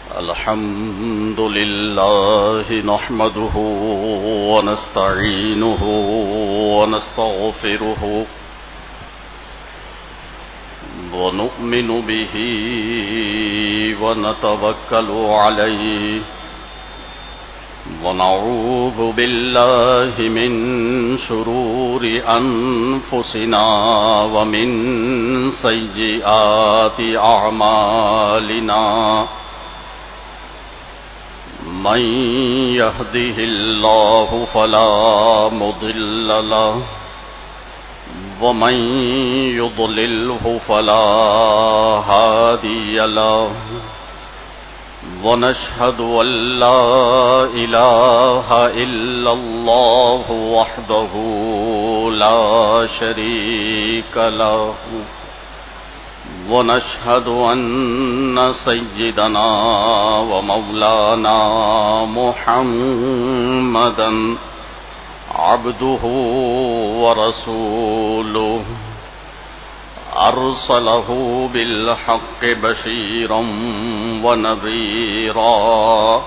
الحمد لله نحمده ونستعينه ونستغفره ونؤمن به ونتوكل عليه ونعوذ بالله من شرور أنفسنا ومن سيئات أعمالنا من يهده الله فلا مضل له ومن يضلله فلا هادي له ونشهد أن لا إله إلا الله وحده لا شريك له ونشهد أن سيدنا ومولانا محمدا عبده ورسوله أرسله بالحق بشيرا ونذيرا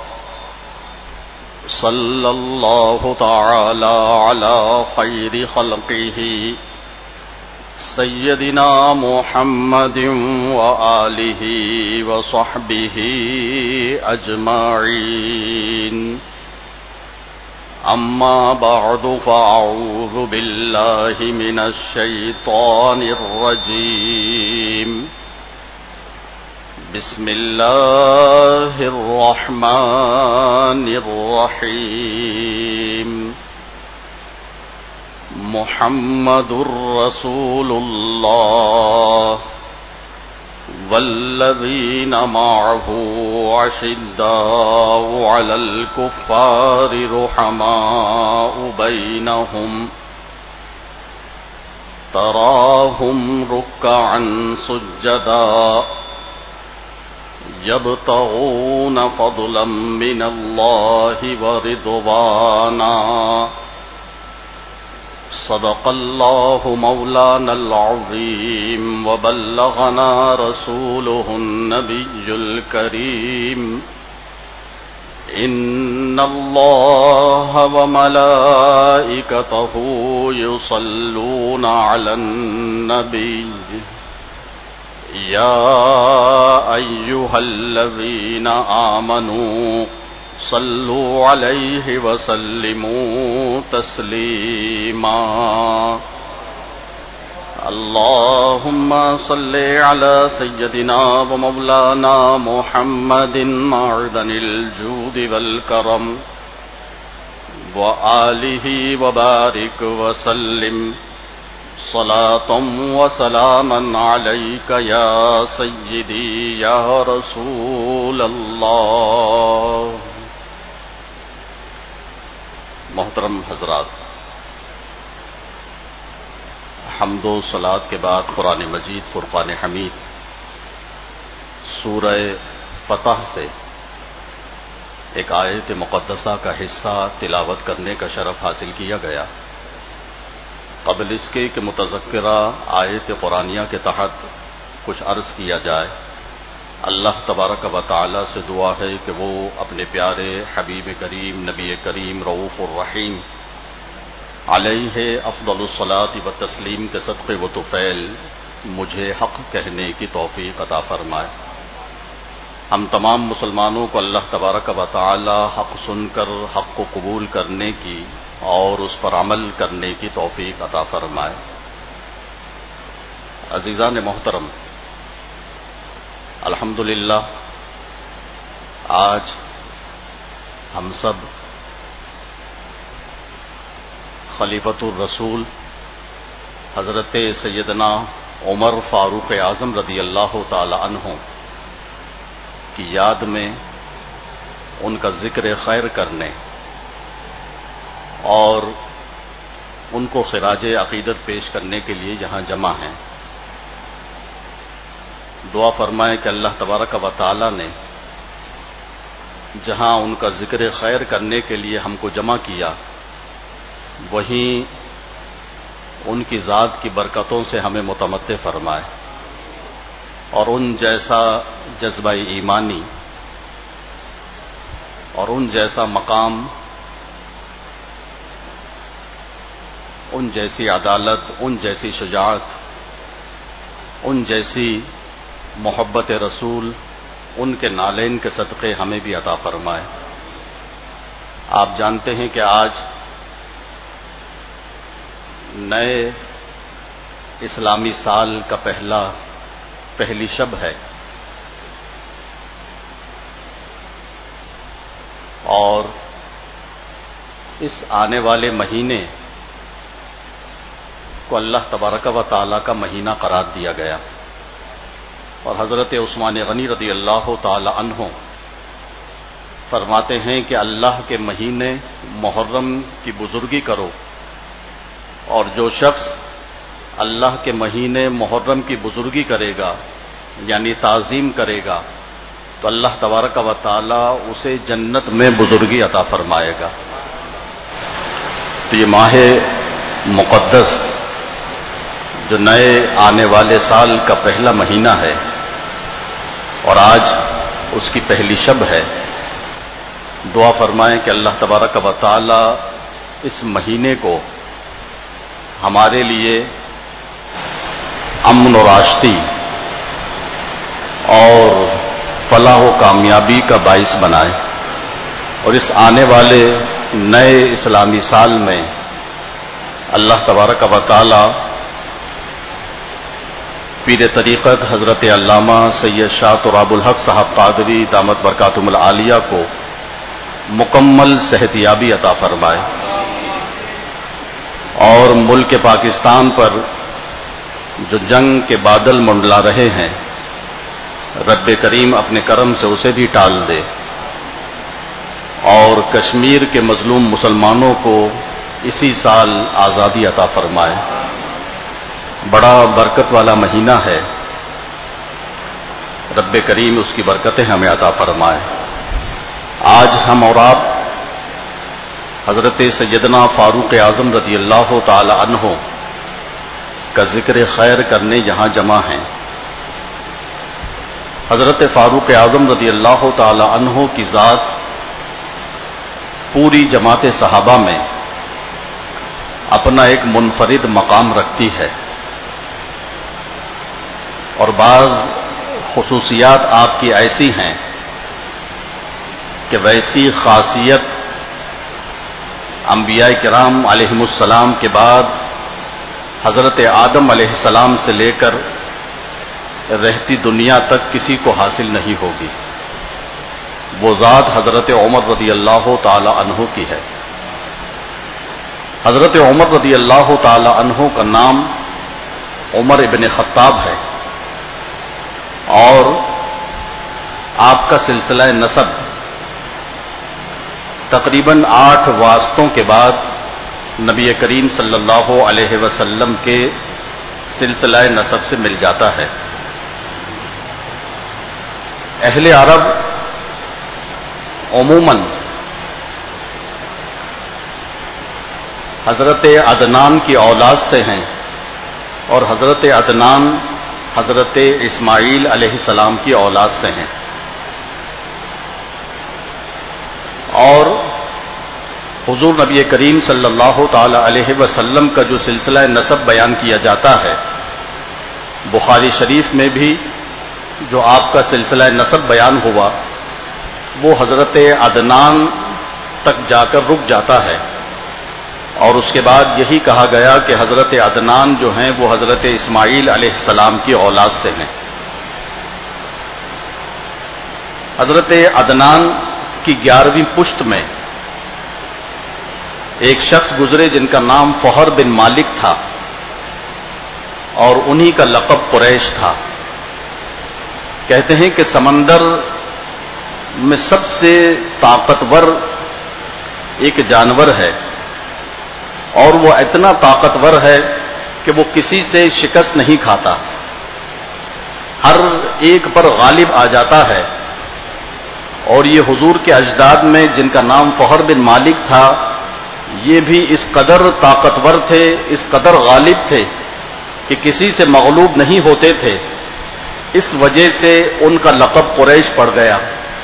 صلى الله تعالى على خير خلقه سيدنا محمد وآله وصحبه أجمعين أما بعد فأعوذ بالله من الشيطان الرجيم بسم الله الرحمن الرحيم محمد رسول الله والذين معه أشداء على الكفار رحماء بينهم تراهم ركعا سجدا يبتغون فضلا من الله ورضوانا صدق الله مولانا العظيم وبلغنا رسوله النبي الكريم إن الله وملائكته يصلون على النبي يا أيها الذين آمنوا صلوا عليه وسلموا تسليما اللهم صل على سيدنا ومولانا محمد معدن الجود والكرم وآله وبارك وسلم صلاة وسلاما عليك يا سيدي يا رسول الله. محترم حضرات، حمد و صلات کے بعد قرآن مجید فرقان حمید سورہ فتح سے ایک آیت مقدسہ کا حصہ تلاوت کرنے کا شرف حاصل کیا گیا. قبل اس کے کہ متذکرہ آیت قرآنیہ کے تحت کچھ عرض کیا جائے، اللہ تبارک و تعالی سے دعا ہے کہ وہ اپنے پیارے حبیب کریم نبی کریم رؤوف الرحیم علیہ افضل الصلاۃ و تسلیم کے صدقے و طفیل مجھے حق کہنے کی توفیق عطا فرمائے. ہم تمام مسلمانوں کو اللہ تبارک و تعالی حق سن کر حق کو قبول کرنے کی اور اس پر عمل کرنے کی توفیق عطا فرمائے. عزیزان محترم، الحمدللہ آج ہم سب خلیفۃ الرسول حضرت سیدنا عمر فاروق اعظم رضی اللہ تعالی عنہ کی یاد میں ان کا ذکر خیر کرنے اور ان کو خراج عقیدت پیش کرنے کے لیے یہاں جمع ہیں. دعا فرمائیں کہ اللہ تبارک و تعالی نے جہاں ان کا ذکر خیر کرنے کے لیے ہم کو جمع کیا، وہیں ان کی ذات کی برکتوں سے ہمیں متمتع فرمائے اور ان جیسا جذبہ ایمانی اور ان جیسا مقام، ان جیسی عدالت، ان جیسی شجاعت، ان جیسی محبت رسول، ان کے نالین کے صدقے ہمیں بھی عطا فرمائے۔ آپ جانتے ہیں کہ آج نئے اسلامی سال کا پہلی شب ہے، اور اس آنے والے مہینے کو اللہ تبارک و تعالی کا مہینہ قرار دیا گیا، اور حضرت عثمان غنی رضی اللہ تعالی عنہ فرماتے ہیں کہ اللہ کے مہینے محرم کی بزرگی کرو، اور جو شخص اللہ کے مہینے محرم کی بزرگی کرے گا یعنی تعظیم کرے گا تو اللہ تبارک و تعالی اسے جنت میں بزرگی عطا فرمائے گا۔ تو یہ ماہ مقدس جو نئے آنے والے سال کا پہلا مہینہ ہے اور آج اس کی پہلی شب ہے، دعا فرمائیں کہ اللہ تبارک و تعالی اس مہینے کو ہمارے لیے امن و راشدی اور فلاح و کامیابی کا باعث بنائے، اور اس آنے والے نئے اسلامی سال میں اللہ تبارک و تعالی پیر طریقت حضرت علامہ سید شاہ تراب الحق صاحب قادری دامت برکاتہم العالیہ کو مکمل صحتیابی عطا فرمائے، اور ملک پاکستان پر جو جنگ کے بادل منڈلا رہے ہیں رب کریم اپنے کرم سے اسے بھی ٹال دے، اور کشمیر کے مظلوم مسلمانوں کو اسی سال آزادی عطا فرمائے۔ بڑا برکت والا مہینہ ہے، رب کریم اس کی برکتیں ہمیں عطا فرمائے۔ آج ہم اور آپ حضرت سیدنا فاروق اعظم رضی اللہ تعالی عنہ کا ذکر خیر کرنے یہاں جمع ہیں۔ حضرت فاروق اعظم رضی اللہ تعالی عنہ کی ذات پوری جماعت صحابہ میں اپنا ایک منفرد مقام رکھتی ہے، اور بعض خصوصیات آپ کی ایسی ہیں کہ ویسی خاصیت انبیاء کرام علیہم السلام کے بعد حضرت آدم علیہ السلام سے لے کر رہتی دنیا تک کسی کو حاصل نہیں ہوگی۔ وہ ذات حضرت عمر رضی اللہ تعالی عنہ کی ہے۔ حضرت عمر رضی اللہ تعالی عنہ کا نام عمر ابن خطاب ہے، اور آپ کا سلسلہ نسب تقریباً 8 واسطوں کے بعد نبی کریم صلی اللہ علیہ وسلم کے سلسلہ نسب سے مل جاتا ہے۔ اہل عرب عموماً حضرت عدنان کی اولاد سے ہیں، اور حضرت عدنان حضرت اسماعیل علیہ السلام کی اولاد سے ہیں، اور حضور نبی کریم صلی اللہ تعالی علیہ وسلم کا جو سلسلہ نسب بیان کیا جاتا ہے، بخاری شریف میں بھی جو آپ کا سلسلہ نسب بیان ہوا وہ حضرت عدنان تک جا کر رک جاتا ہے، اور اس کے بعد یہی کہا گیا کہ حضرت عدنان جو ہیں وہ حضرت اسماعیل علیہ السلام کی اولاد سے ہیں۔ حضرت عدنان کی 11ویں پشت میں ایک شخص گزرے جن کا نام فہر بن مالک تھا، اور انہی کا لقب قریش تھا۔ کہتے ہیں کہ سمندر میں سب سے طاقتور ایک جانور ہے، اور وہ اتنا طاقتور ہے کہ وہ کسی سے شکست نہیں کھاتا، ہر ایک پر غالب آ جاتا ہے۔ اور یہ حضور کے اجداد میں جن کا نام فہر بن مالک تھا، یہ بھی اس قدر طاقتور تھے، اس قدر غالب تھے کہ کسی سے مغلوب نہیں ہوتے تھے، اس وجہ سے ان کا لقب قریش پڑ گیا۔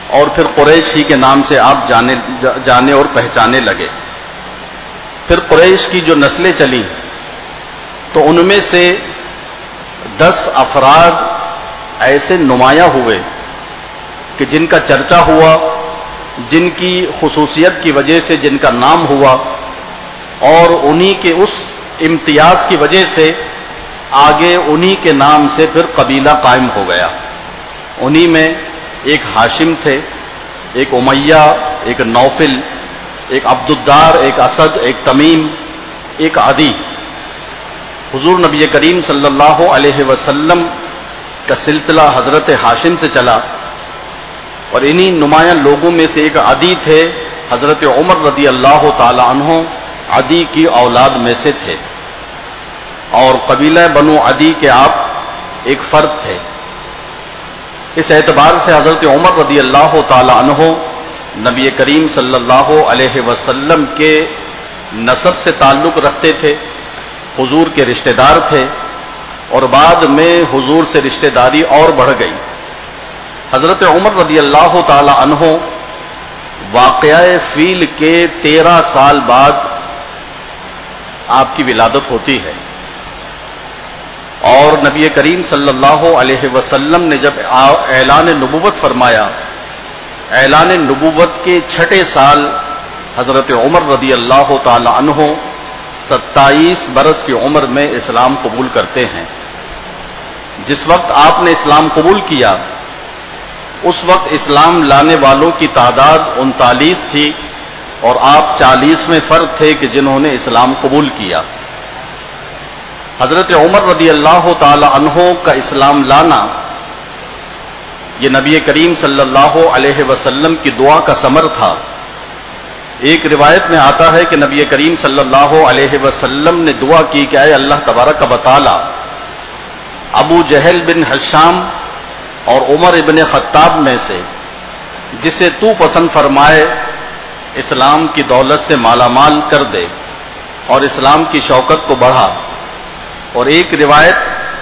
اور پھر قریش ہی کے نام سے آپ جانے اور پہچانے لگے. پھر قریش کی جو نسلیں چلیں تو ان میں سے 10 افراد ایسے نمایاں ہوئے کہ جن کا چرچا ہوا، جن کی خصوصیت کی وجہ سے جن کا نام ہوا، اور انہی کے اس امتیاز کی وجہ سے آگے انہی کے نام سے پھر قبیلہ قائم ہو گیا. انہی میں ایک ہاشم تھے، ایک امیہ، ایک نوفل، ایک عبدالدار، ایک اسد، ایک تمیم، ایک عدی. حضور نبی کریم صلی اللہ علیہ وسلم کا سلسلہ حضرت ہاشم سے چلا، اور انہی نمایاں لوگوں میں سے ایک عدی تھے. حضرت عمر رضی اللہ تعالی عنہ عدی کی اولاد میں سے تھے، اور قبیلہ بنو عدی کے آپ ایک فرد تھے. اس اعتبار سے حضرت عمر رضی اللہ تعالی عنہ نبی کریم صلی اللہ علیہ وسلم کے نسب سے تعلق رکھتے تھے، حضور کے رشتہ دار تھے، اور بعد میں حضور سے رشتہ داری اور بڑھ گئی. حضرت عمر رضی اللہ تعالی عنہ واقعہ فیل کے 13 سال بعد آپ کی ولادت ہوتی ہے، اور نبی کریم صلی اللہ علیہ وسلم نے جب اعلان نبوت فرمایا، اعلان نبوت کے 6 سال حضرت عمر رضی اللہ تعالی عنہ 27 برس کی عمر میں اسلام قبول کرتے ہیں. جس وقت آپ نے اسلام قبول کیا اس وقت اسلام لانے والوں کی تعداد 39 تھی، اور آپ 40ویں فرد تھے کہ جنہوں نے اسلام قبول کیا. حضرت عمر رضی اللہ تعالی عنہ کا اسلام لانا یہ نبی کریم صلی اللہ علیہ وسلم کی دعا کا ثمر تھا. ایک روایت میں آتا ہے کہ نبی کریم صلی اللہ علیہ وسلم نے دعا کی کہ اے اللہ تبارک و تعالی، ابو جہل بن ہشام اور عمر ابن خطاب میں سے جسے تو پسند فرمائے اسلام کی دولت سے مالا مال کر دے اور اسلام کی شوکت کو بڑھا. اور ایک روایت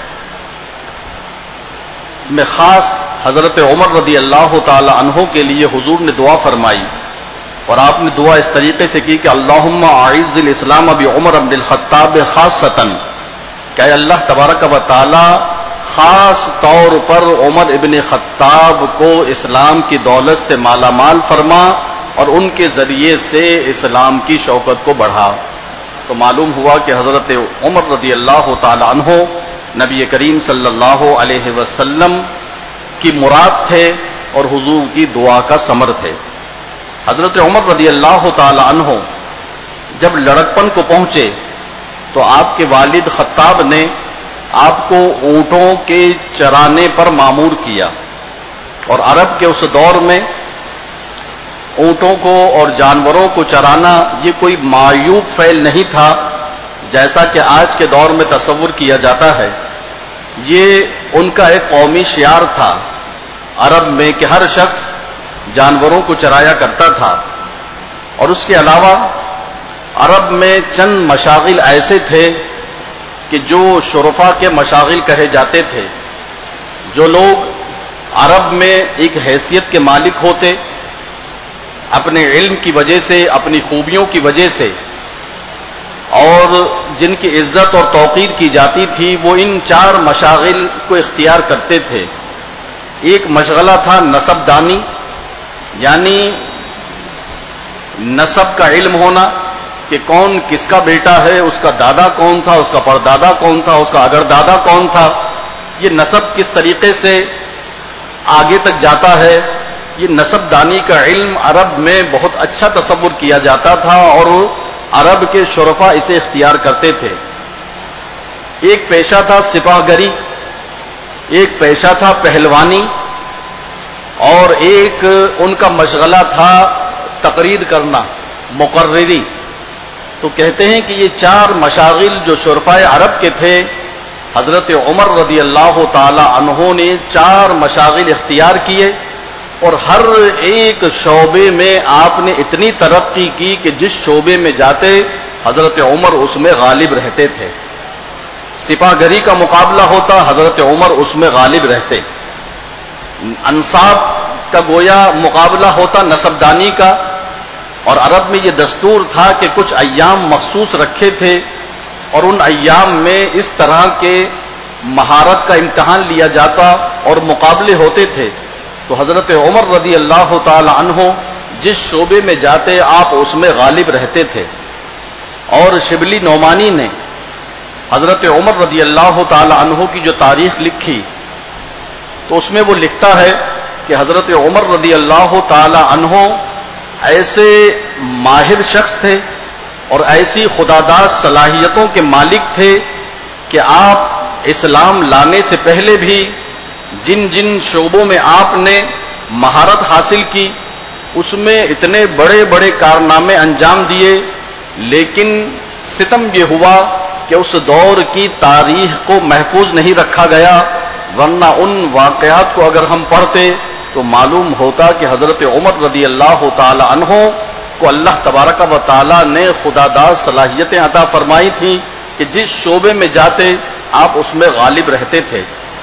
میں خاص حضرت عمر رضی اللہ تعالی عنہ کے لیے حضور نے دعا فرمائی، اور آپ نے دعا اس طریقے سے کی کہ اللہم اعز الاسلام بعمر بن الخطاب خاصتاً، کہ اے اللہ تبارک و تعالی خاص طور پر عمر ابن خطاب کو اسلام کی دولت سے مالا مال فرما اور ان کے ذریعے سے اسلام کی شوکت کو بڑھا. تو معلوم ہوا کہ حضرت عمر رضی اللہ تعالی عنہ نبی کریم صلی اللہ علیہ وسلم کی مراد تھے اور حضور کی دعا کا ثمر تھے. حضرت عمر رضی اللہ تعالی عنہ جب لڑکپن کو پہنچے تو آپ کے والد خطاب نے آپ کو اونٹوں کے چرانے پر مامور کیا، اور عرب کے اس دور میں اونٹوں کو اور جانوروں کو چرانا یہ کوئی معیوب فعل نہیں تھا جیسا کہ آج کے دور میں تصور کیا جاتا ہے. یہ ان کا ایک قومی شعار تھا عرب میں کہ ہر شخص جانوروں کو چرایا کرتا تھا. اور اس کے علاوہ عرب میں چند مشاغل ایسے تھے کہ جو شرفا کے مشاغل کہے جاتے تھے. جو لوگ عرب میں ایک حیثیت کے مالک ہوتے، اپنے علم کی وجہ سے، اپنی خوبیوں کی وجہ سے، اور جن کی عزت اور توقیر کی جاتی تھی، وہ ان 4 مشاغل کو اختیار کرتے تھے. ایک مشغلہ تھا نسب دانی، یعنی نسب کا علم ہونا کہ کون کس کا بیٹا ہے، اس کا دادا کون تھا، اس کا پردادا کون تھا، اس کا اگر دادا کون تھا، یہ نسب کس طریقے سے آگے تک جاتا ہے. یہ نسب دانی کا علم عرب میں بہت اچھا تصور کیا جاتا تھا اور عرب کے شرفا اسے اختیار کرتے تھے. ایک پیشہ تھا سپاہ گری، ایک پیشہ تھا پہلوانی، اور ایک ان کا مشغلہ تھا تقریر کرنا، مقرری. تو کہتے ہیں کہ یہ 4 مشاغل جو شرفائے عرب کے تھے، حضرت عمر رضی اللہ تعالی عنہ نے 4 مشاغل اختیار کیے، اور ہر ایک شعبے میں آپ نے اتنی ترقی کی کہ جس شعبے میں جاتے حضرت عمر اس میں غالب رہتے تھے. سپاہ گری کا مقابلہ ہوتا، حضرت عمر اس میں غالب رہتے. انصاب کا گویا مقابلہ ہوتا نسبدانی کا، اور عرب میں یہ دستور تھا کہ کچھ ایام مخصوص رکھے تھے اور ان ایام میں اس طرح کے مہارت کا امتحان لیا جاتا اور مقابلے ہوتے تھے. تو حضرت عمر رضی اللہ تعالی عنہ جس شعبے میں جاتے آپ اس میں غالب رہتے تھے. اور شبلی نعمانی نے حضرت عمر رضی اللہ تعالی عنہ کی جو تاریخ لکھی تو اس میں وہ لکھتا ہے کہ حضرت عمر رضی اللہ تعالی عنہ ایسے ماہر شخص تھے اور ایسی خداداد صلاحیتوں کے مالک تھے کہ آپ اسلام لانے سے پہلے بھی جن جن شعبوں میں آپ نے مہارت حاصل کی اس میں اتنے بڑے بڑے کارنامے انجام دیے، لیکن ستم یہ ہوا کہ اس دور کی تاریخ کو محفوظ نہیں رکھا گیا، ورنہ ان واقعات کو اگر ہم پڑھتے تو معلوم ہوتا کہ حضرت عمر رضی اللہ تعالی عنہ کو اللہ تبارک و تعالی نے خداداد صلاحیتیں عطا فرمائی تھیں کہ جس شعبے میں جاتے آپ اس میں غالب رہتے تھے.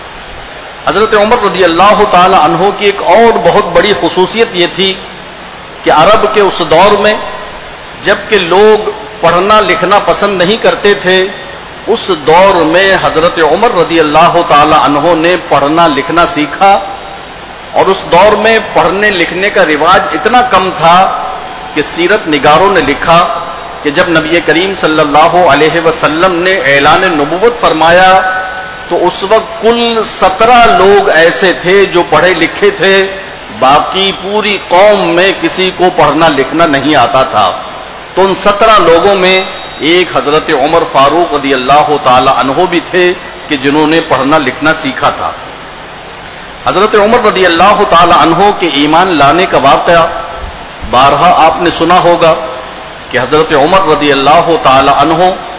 حضرت عمر رضی اللہ تعالی عنہ کی ایک اور بہت بڑی خصوصیت یہ تھی کہ عرب کے اس دور میں جبکہ لوگ پڑھنا لکھنا پسند نہیں کرتے تھے، اس دور میں حضرت عمر رضی اللہ تعالی عنہ نے پڑھنا لکھنا سیکھا. اور اس دور میں پڑھنے لکھنے کا رواج اتنا کم تھا کہ سیرت نگاروں نے لکھا کہ جب نبی کریم صلی اللہ علیہ وسلم نے اعلان نبوت فرمایا تو اس وقت کل 17 لوگ ایسے تھے جو پڑھے لکھے تھے، باقی پوری قوم میں کسی کو پڑھنا لکھنا نہیں آتا تھا. تو ان 17 لوگوں میں ایک حضرت عمر فاروق رضی اللہ تعالی عنہ بھی تھے کہ جنہوں نے پڑھنا لکھنا سیکھا تھا. حضرت عمر رضی اللہ تعالی عنہ کے ایمان لانے کا واقعہ بارہا آپ نے سنا ہوگا کہ حضرت عمر رضی اللہ تعالی عنہ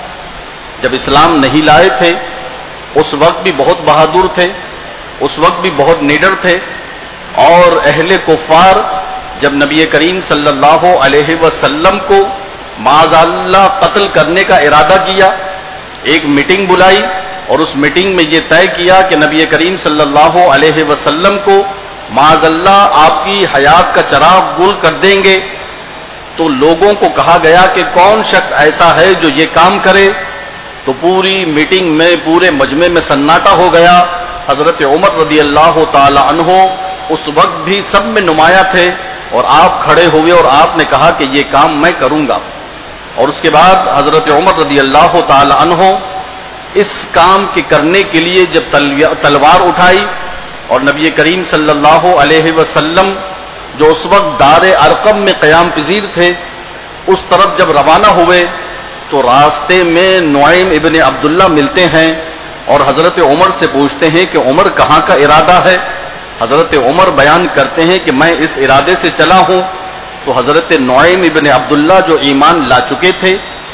جب اسلام نہیں لائے تھے اس وقت بھی بہت بہادر تھے، اس وقت بھی بہت نیڈر تھے. اور اہل کفار جب نبی کریم صلی اللہ علیہ وسلم کو معاذ اللہ قتل کرنے کا ارادہ کیا، ایک میٹنگ بلائی اور اس میٹنگ میں یہ طے کیا کہ نبی کریم صلی اللہ علیہ وسلم کو معاذ اللہ آپ کی حیات کا چراغ گل کر دیں گے. تو لوگوں کو کہا گیا کہ کون شخص ایسا ہے جو یہ کام کرے. تو پوری میٹنگ میں پورے مجمع میں سناٹا ہو گیا. حضرت عمر رضی اللہ تعالی عنہ اس وقت بھی سب میں نمایاں تھے اور آپ کھڑے ہوئے اور آپ نے کہا کہ یہ کام میں کروں گا. اور اس کے بعد حضرت عمر رضی اللہ تعالی عنہ اس کام کے کرنے کے لیے جب تلوار اٹھائی اور نبی کریم صلی اللہ علیہ وسلم جو اس وقت دار ارقم میں قیام پذیر تھے اس طرف جب روانہ ہوئے تو راستے میں نعیم ابن عبداللہ ملتے ہیں اور حضرت عمر سے پوچھتے ہیں کہ عمر کہاں کا ارادہ ہے. حضرت عمر بیان کرتے ہیں کہ میں اس ارادے سے چلا ہوں. تو حضرت نعیم ابن عبداللہ جو ایمان لا چکے تھے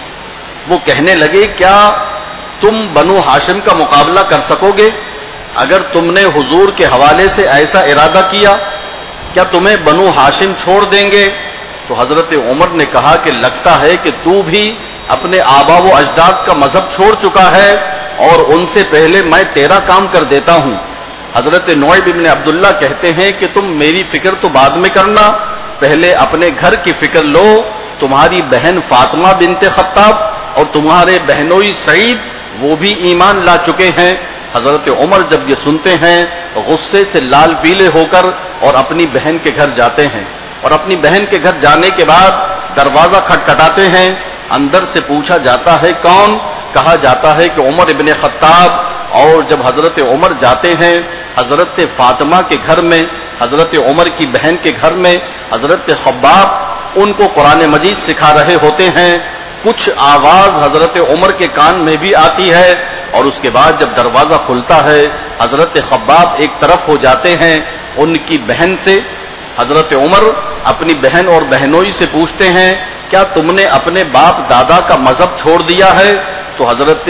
وہ کہنے لگے کیا تم بنو ہاشم کا مقابلہ کر سکو گے؟ اگر تم نے حضور کے حوالے سے ایسا ارادہ کیا کیا تمہیں بنو ہاشم چھوڑ دیں گے؟ تو حضرت عمر نے کہا کہ لگتا ہے کہ تو بھی اپنے آبا و اجداد کا مذہب چھوڑ چکا ہے اور ان سے پہلے میں تیرا کام کر دیتا ہوں. حضرت نعیم ابن عبداللہ کہتے ہیں کہ تم میری فکر تو بعد میں کرنا، پہلے اپنے گھر کی فکر لو. تمہاری بہن فاطمہ بنت خطاب اور تمہارے بہنوئی سعید وہ بھی ایمان لا چکے ہیں. حضرت عمر جب یہ سنتے ہیں غصے سے لال پیلے ہو کر اور اپنی بہن کے گھر جاتے ہیں اور اپنی بہن کے گھر جانے کے بعد دروازہ کھٹکھٹاتے ہیں. اندر سے پوچھا جاتا ہے کون؟ کہا جاتا ہے کہ عمر ابن خطاب. اور جب حضرت عمر جاتے ہیں حضرت فاطمہ کے گھر میں، حضرت عمر کی بہن کے گھر میں حضرت خباب ان کو قرآن مجید سکھا رہے ہوتے ہیں. کچھ آواز حضرت عمر کے کان میں بھی آتی ہے اور اس کے بعد جب دروازہ کھلتا ہے حضرت خباب ایک طرف ہو جاتے ہیں ان کی بہن سے. حضرت عمر اپنی بہن اور بہنوئی سے پوچھتے ہیں کیا تم نے اپنے باپ دادا کا مذہب چھوڑ دیا ہے؟ تو حضرت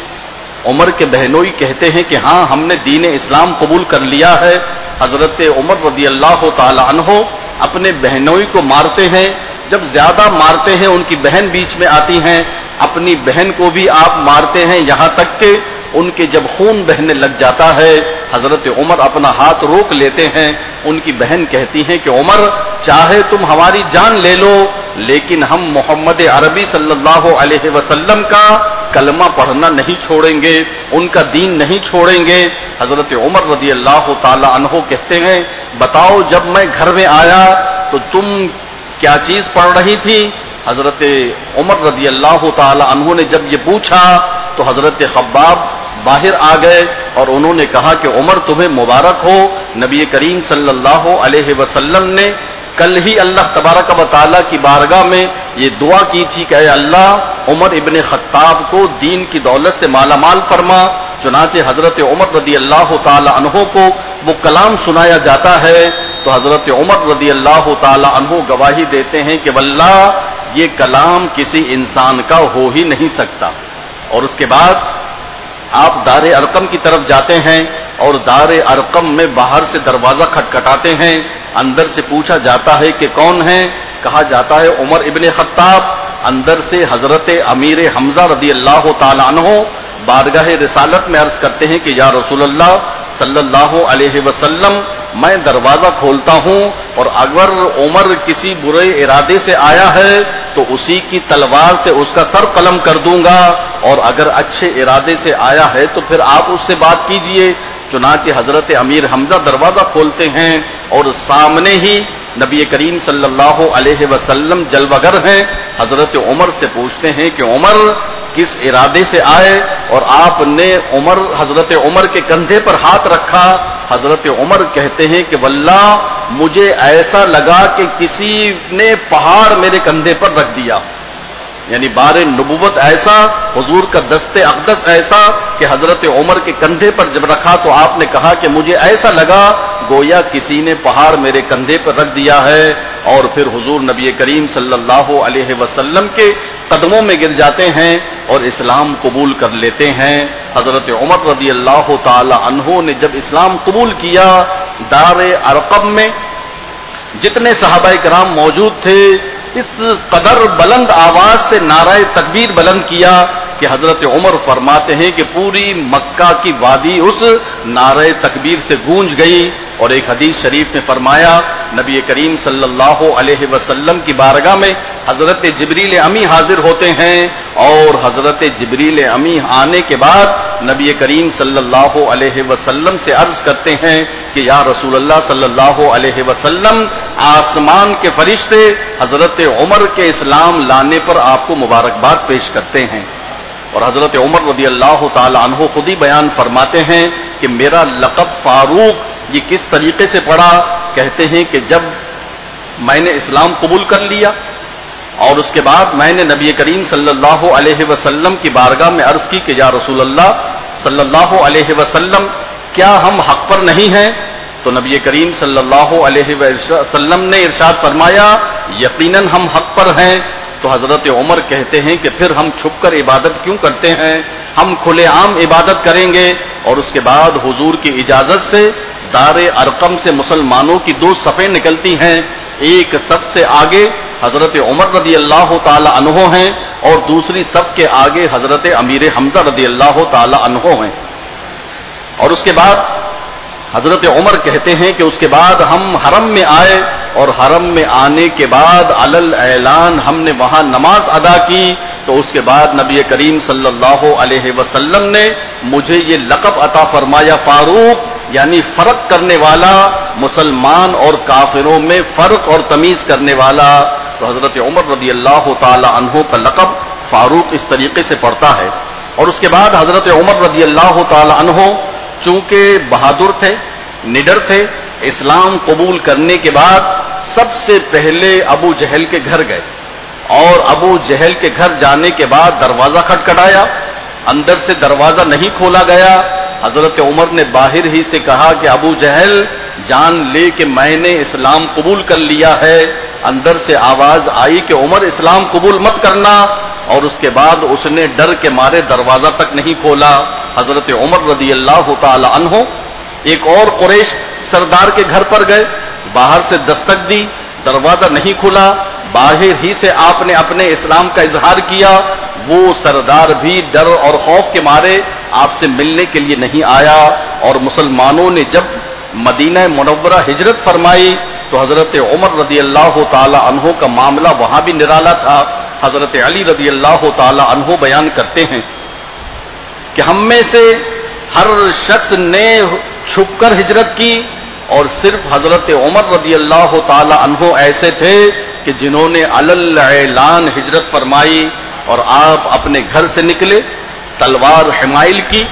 عمر کے بہنوئی کہتے ہیں کہ ہاں ہم نے دین اسلام قبول کر لیا ہے. حضرت عمر رضی اللہ تعالی عنہ اپنے بہنوئی کو مارتے ہیں. جب زیادہ مارتے ہیں ان کی بہن بیچ میں آتی ہیں، اپنی بہن کو بھی آپ مارتے ہیں یہاں تک کہ ان کے جب خون بہنے لگ جاتا ہے حضرت عمر اپنا ہاتھ روک لیتے ہیں ان کی بہن کہتی ہیں کہ عمر چاہے تم ہماری جان لے لو لیکن ہم محمد عربی صلی اللہ علیہ وسلم کا کلمہ پڑھنا نہیں چھوڑیں گے، ان کا دین نہیں چھوڑیں گے۔ حضرت عمر رضی اللہ تعالی عنہ کہتے ہیں بتاؤ جب میں گھر میں آیا تو تم کیا چیز پڑھ رہی تھی؟ حضرت عمر رضی اللہ تعالی عنہ نے جب یہ پوچھا تو حضرت خباب باہر آ گئے اور انہوں نے کہا کہ عمر تمہیں مبارک ہو، نبی کریم صلی اللہ علیہ وسلم نے کل ہی اللہ تبارک و تعالیٰ کی بارگاہ میں یہ دعا کی تھی کہ اے اللہ عمر ابن خطاب کو دین کی دولت سے مالا مال فرما۔ چنانچہ حضرت عمر رضی اللہ تعالی عنہ کو وہ کلام سنایا جاتا ہے تو حضرت عمر رضی اللہ تعالی عنہ گواہی دیتے ہیں کہ واللہ یہ کلام کسی انسان کا ہو ہی نہیں سکتا۔ اور اس کے بعد آپ دار ارقم کی طرف جاتے ہیں اور دار ارقم میں باہر سے دروازہ کھٹکھٹاتے ہیں، اندر سے پوچھا جاتا ہے کہ کون ہے؟ کہا جاتا ہے عمر ابن خطاب۔ اندر سے حضرت امیر حمزہ رضی اللہ تعالی عنہ بارگاہ رسالت میں عرض کرتے ہیں کہ یا رسول اللہ صلی اللہ علیہ وسلم میں دروازہ کھولتا ہوں اور اگر عمر کسی برے ارادے سے آیا ہے تو اسی کی تلوار سے اس کا سر قلم کر دوں گا، اور اگر اچھے ارادے سے آیا ہے تو پھر آپ اس سے بات کیجئے۔ چنانچہ حضرت امیر حمزہ دروازہ کھولتے ہیں اور سامنے ہی نبی کریم صلی اللہ علیہ وسلم جلوگر ہیں۔ حضرت عمر سے پوچھتے ہیں کہ عمر کس ارادے سے آئے؟ اور آپ نے حضرت عمر کے کندھے پر ہاتھ رکھا۔ حضرت عمر کہتے ہیں کہ واللہ مجھے ایسا لگا کہ کسی نے پہاڑ میرے کندھے پر رکھ دیا، یعنی بار نبوت ایسا، حضور کا دست اقدس ایسا کہ حضرت عمر کے کندھے پر جب رکھا تو آپ نے کہا کہ مجھے ایسا لگا گویا کسی نے پہاڑ میرے کندھے پر رکھ دیا ہے، اور پھر حضور نبی کریم صلی اللہ علیہ وسلم کے قدموں میں گر جاتے ہیں اور اسلام قبول کر لیتے ہیں۔ حضرت عمر رضی اللہ تعالی عنہ نے جب اسلام قبول کیا، دار ارقم میں جتنے صحابہ کرام موجود تھے اس قدر بلند آواز سے نعرہ تکبیر بلند کیا کہ حضرت عمر فرماتے ہیں کہ پوری مکہ کی وادی اس نعرہ تکبیر سے گونج گئی۔ اور ایک حدیث شریف میں فرمایا نبی کریم صلی اللہ علیہ وسلم کی بارگاہ میں حضرت جبریل امی حاضر ہوتے ہیں، اور حضرت جبریل امی آنے کے بعد نبی کریم صلی اللہ علیہ وسلم سے عرض کرتے ہیں کہ یا رسول اللہ صلی اللہ علیہ وسلم آسمان کے فرشتے حضرت عمر کے اسلام لانے پر آپ کو مبارکباد پیش کرتے ہیں۔ اور حضرت عمر رضی اللہ تعالی عنہ خود ہی بیان فرماتے ہیں کہ میرا لقب فاروق یہ کس طریقے سے پڑا؟ کہتے ہیں کہ جب میں نے اسلام قبول کر لیا اور اس کے بعد میں نے نبی کریم صلی اللہ علیہ وسلم کی بارگاہ میں عرض کی کہ یا رسول اللہ صلی اللہ علیہ وسلم کیا ہم حق پر نہیں ہیں؟ تو نبی کریم صلی اللہ علیہ وسلم نے ارشاد فرمایا یقیناً ہم حق پر ہیں۔ تو حضرت عمر کہتے ہیں کہ پھر ہم چھپ کر عبادت کیوں کرتے ہیں؟ ہم کھلے عام عبادت کریں گے۔ اور اس کے بعد حضور کی اجازت سے دار ارقم سے مسلمانوں کی دو صفیں نکلتی ہیں، ایک صف سے آگے حضرت عمر رضی اللہ تعالی عنہ ہیں اور دوسری صف کے آگے حضرت امیر حمزہ رضی اللہ تعالی عنہ ہیں۔ اور اس کے بعد حضرت عمر کہتے ہیں کہ اس کے بعد ہم حرم میں آئے اور حرم میں آنے کے بعد علل اعلان ہم نے وہاں نماز ادا کی، تو اس کے بعد نبی کریم صلی اللہ علیہ وسلم نے مجھے یہ لقب عطا فرمایا فاروق، یعنی فرق کرنے والا، مسلمان اور کافروں میں فرق اور تمیز کرنے والا۔ تو حضرت عمر رضی اللہ تعالی عنہ کا لقب فاروق اس طریقے سے پڑتا ہے۔ اور اس کے بعد حضرت عمر رضی اللہ تعالی عنہ چونکہ بہادر تھے، نڈر تھے، اسلام قبول کرنے کے بعد سب سے پہلے ابو جہل کے گھر گئے، اور ابو جہل کے گھر جانے کے بعد دروازہ کھٹکھٹایا، اندر سے دروازہ نہیں کھولا گیا۔ حضرت عمر نے باہر ہی سے کہا کہ ابو جہل جان لے کہ میں نے اسلام قبول کر لیا ہے۔ اندر سے آواز آئی کہ عمر اسلام قبول مت کرنا، اور اس کے بعد اس نے ڈر کے مارے دروازہ تک نہیں کھولا۔ حضرت عمر رضی اللہ تعالی عنہ ایک اور قریش سردار کے گھر پر گئے، باہر سے دستک دی، دروازہ نہیں کھلا، باہر ہی سے آپ نے اپنے اسلام کا اظہار کیا۔ وہ سردار بھی ڈر اور خوف کے مارے آپ سے ملنے کے لیے نہیں آیا، اور مسلمانوں نے جب مدینہ منورہ ہجرت فرمائی تو حضرت عمر رضی اللہ تعالی عنہ کا معاملہ وہاں بھی نرالا تھا. حضرت علی رضی اللہ تعالی عنہ بیان کرتے ہیں کہ ہم میں سے ہر شخص نے چھپ کر ہجرت کی اور صرف حضرت عمر رضی اللہ تعالی عنہ ایسے تھے کہ جنہوں نے علل اعلان ہجرت فرمائی اور آپ اپنے گھر سے نکلے, تلوار حمائل کی,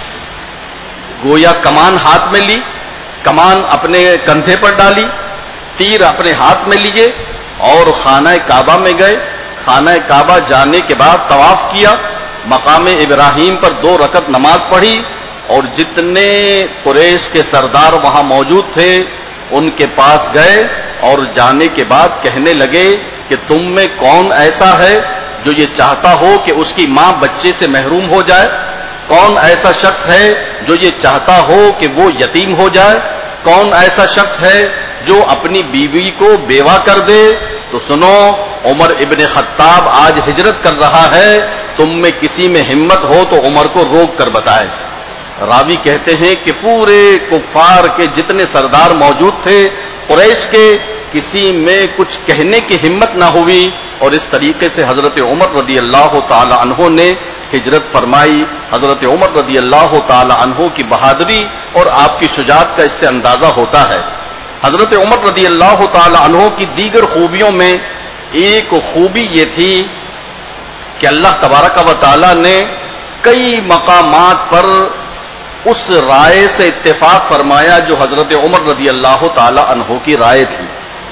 گویا کمان ہاتھ میں لی, کمان اپنے کندھے پر ڈالی, تیر اپنے ہاتھ میں لیے اور خانہ کعبہ میں گئے. خانہ کعبہ جانے کے بعد طواف کیا, مقام ابراہیم پر 2 رکعت نماز پڑھی اور جتنے قریش کے سردار وہاں موجود تھے ان کے پاس گئے اور جانے کے بعد کہنے لگے کہ تم میں کون ایسا ہے جو یہ چاہتا ہو کہ اس کی ماں بچے سے محروم ہو جائے؟ کون ایسا شخص ہے جو یہ چاہتا ہو کہ وہ یتیم ہو جائے؟ کون ایسا شخص ہے جو اپنی بیوی کو بیوہ کر دے؟ تو سنو, عمر ابن خطاب آج ہجرت کر رہا ہے, تم میں کسی میں ہمت ہو تو عمر کو روک کر بتائے. راوی کہتے ہیں کہ پورے کفار کے جتنے سردار موجود تھے قریش کے, کسی میں کچھ کہنے کی ہمت نہ ہوئی اور اس طریقے سے حضرت عمر رضی اللہ تعالی عنہ نے ہجرت فرمائی. حضرت عمر رضی اللہ تعالی عنہ کی بہادری اور آپ کی شجاعت کا اس سے اندازہ ہوتا ہے. حضرت عمر رضی اللہ تعالی عنہ کی دیگر خوبیوں میں ایک خوبی یہ تھی کہ اللہ تبارک و تعالی نے کئی مقامات پر اس رائے سے اتفاق فرمایا جو حضرت عمر رضی اللہ تعالی عنہ کی رائے تھی.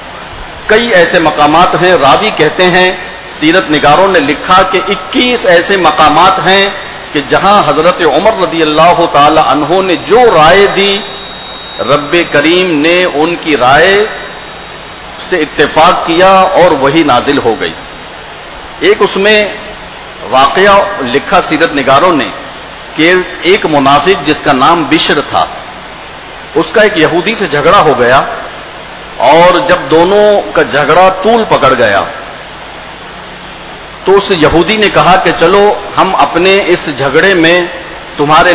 کئی ایسے مقامات ہیں, راوی کہتے ہیں, سیرت نگاروں نے لکھا کہ 21 ایسے مقامات ہیں کہ جہاں حضرت عمر رضی اللہ تعالی عنہ نے جو رائے دی رب کریم نے ان کی رائے سے اتفاق کیا اور وہی نازل ہو گئی. ایک اس میں واقعہ لکھا سیرت نگاروں نے کہ ایک منافق جس کا نام بشر تھا, اس کا ایک یہودی سے جھگڑا ہو گیا اور جب دونوں کا جھگڑا طول پکڑ گیا تو اس یہودی نے کہا کہ چلو ہم اپنے اس جھگڑے میں تمہارے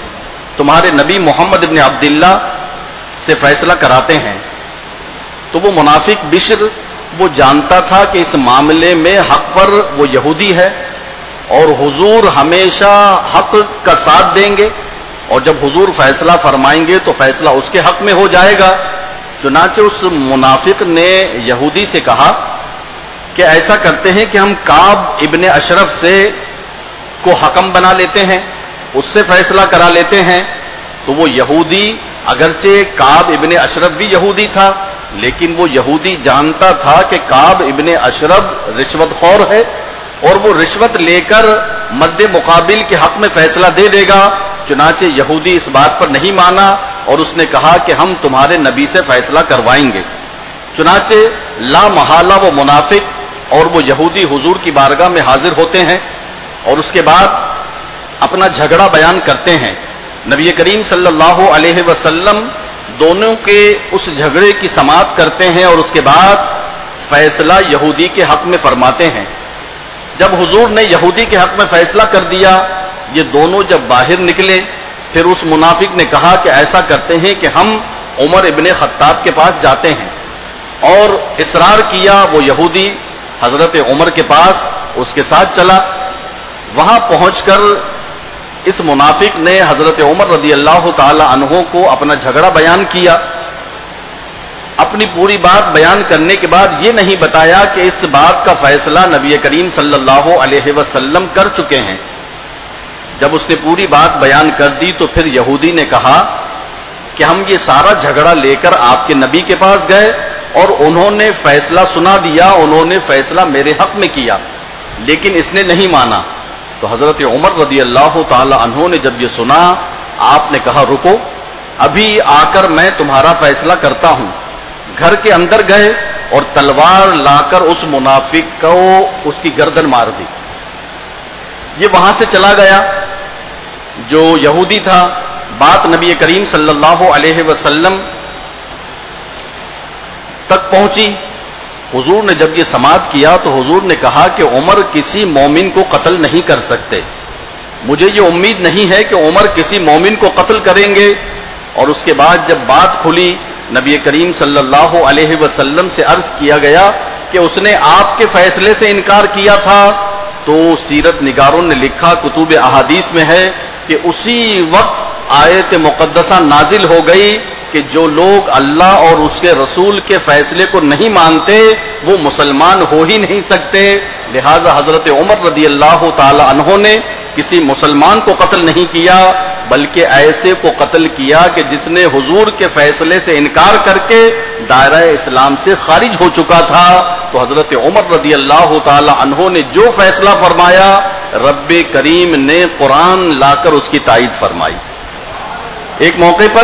نبی محمد ابن عبداللہ سے فیصلہ کراتے ہیں. تو وہ منافق بشر وہ جانتا تھا کہ اس معاملے میں حق پر وہ یہودی ہے اور حضور ہمیشہ حق کا ساتھ دیں گے اور جب حضور فیصلہ فرمائیں گے تو فیصلہ اس کے حق میں ہو جائے گا. چنانچہ اس منافق نے یہودی سے کہا کہ ایسا کرتے ہیں کہ ہم کعب ابن اشرف سے کو حکم بنا لیتے ہیں, اس سے فیصلہ کرا لیتے ہیں. تو وہ یہودی, اگرچہ کعب ابن اشرف بھی یہودی تھا لیکن وہ یہودی جانتا تھا کہ کعب ابن اشرف رشوت خور ہے اور وہ رشوت لے کر مد مقابل کے حق میں فیصلہ دے دے گا. چنانچہ یہودی اس بات پر نہیں مانا اور اس نے کہا کہ ہم تمہارے نبی سے فیصلہ کروائیں گے. چنانچہ لا محالہ وہ منافق اور وہ یہودی حضور کی بارگاہ میں حاضر ہوتے ہیں اور اس کے بعد اپنا جھگڑا بیان کرتے ہیں. نبی کریم صلی اللہ علیہ وسلم دونوں کے اس جھگڑے کی سماعت کرتے ہیں اور اس کے بعد فیصلہ یہودی کے حق میں فرماتے ہیں. جب حضور نے یہودی کے حق میں فیصلہ کر دیا, یہ دونوں جب باہر نکلے پھر اس منافق نے کہا کہ ایسا کرتے ہیں کہ ہم عمر ابن خطاب کے پاس جاتے ہیں, اور اصرار کیا. وہ یہودی حضرت عمر کے پاس اس کے ساتھ چلا. وہاں پہنچ کر اس منافق نے حضرت عمر رضی اللہ تعالی عنہ کو اپنا جھگڑا بیان کیا. اپنی پوری بات بیان کرنے کے بعد یہ نہیں بتایا کہ اس بات کا فیصلہ نبی کریم صلی اللہ علیہ وسلم کر چکے ہیں. جب اس نے پوری بات بیان کر دی تو پھر یہودی نے کہا کہ ہم یہ سارا جھگڑا لے کر آپ کے نبی کے پاس گئے اور انہوں نے فیصلہ سنا دیا, انہوں نے فیصلہ میرے حق میں کیا لیکن اس نے نہیں مانا. تو حضرت عمر رضی اللہ تعالی عنہ نے جب یہ سنا, آپ نے کہا رکو, ابھی آ کر میں تمہارا فیصلہ کرتا ہوں. گھر کے اندر گئے اور تلوار لا کر اس منافق کو اس کی گردن مار دی. یہ وہاں سے چلا گیا جو یہودی تھا. بات نبی کریم صلی اللہ علیہ وسلم تک پہنچی. حضور نے جب یہ سماعت کیا تو حضور نے کہا کہ عمر کسی مومن کو قتل نہیں کر سکتے. مجھے یہ امید نہیں ہے کہ عمر کسی مومن کو قتل کریں گے اور اس کے بعد جب بات کھلی نبی کریم صلی اللہ علیہ وسلم سے عرض کیا گیا کہ اس نے آپ کے فیصلے سے انکار کیا تھا، تو سیرت نگاروں نے لکھا، کتب احادیث میں ہے کہ اسی وقت آیت مقدسہ نازل ہو گئی کہ جو لوگ اللہ اور اس کے رسول کے فیصلے کو نہیں مانتے وہ مسلمان ہو ہی نہیں سکتے. لہذا حضرت عمر رضی اللہ تعالی عنہ نے کسی مسلمان کو قتل نہیں کیا، بلکہ ایسے کو قتل کیا کہ جس نے حضور کے فیصلے سے انکار کر کے دائرہ اسلام سے خارج ہو چکا تھا. تو حضرت عمر رضی اللہ تعالی عنہ نے جو فیصلہ فرمایا، رب کریم نے قرآن لا کر اس کی تائید فرمائی. ایک موقع پر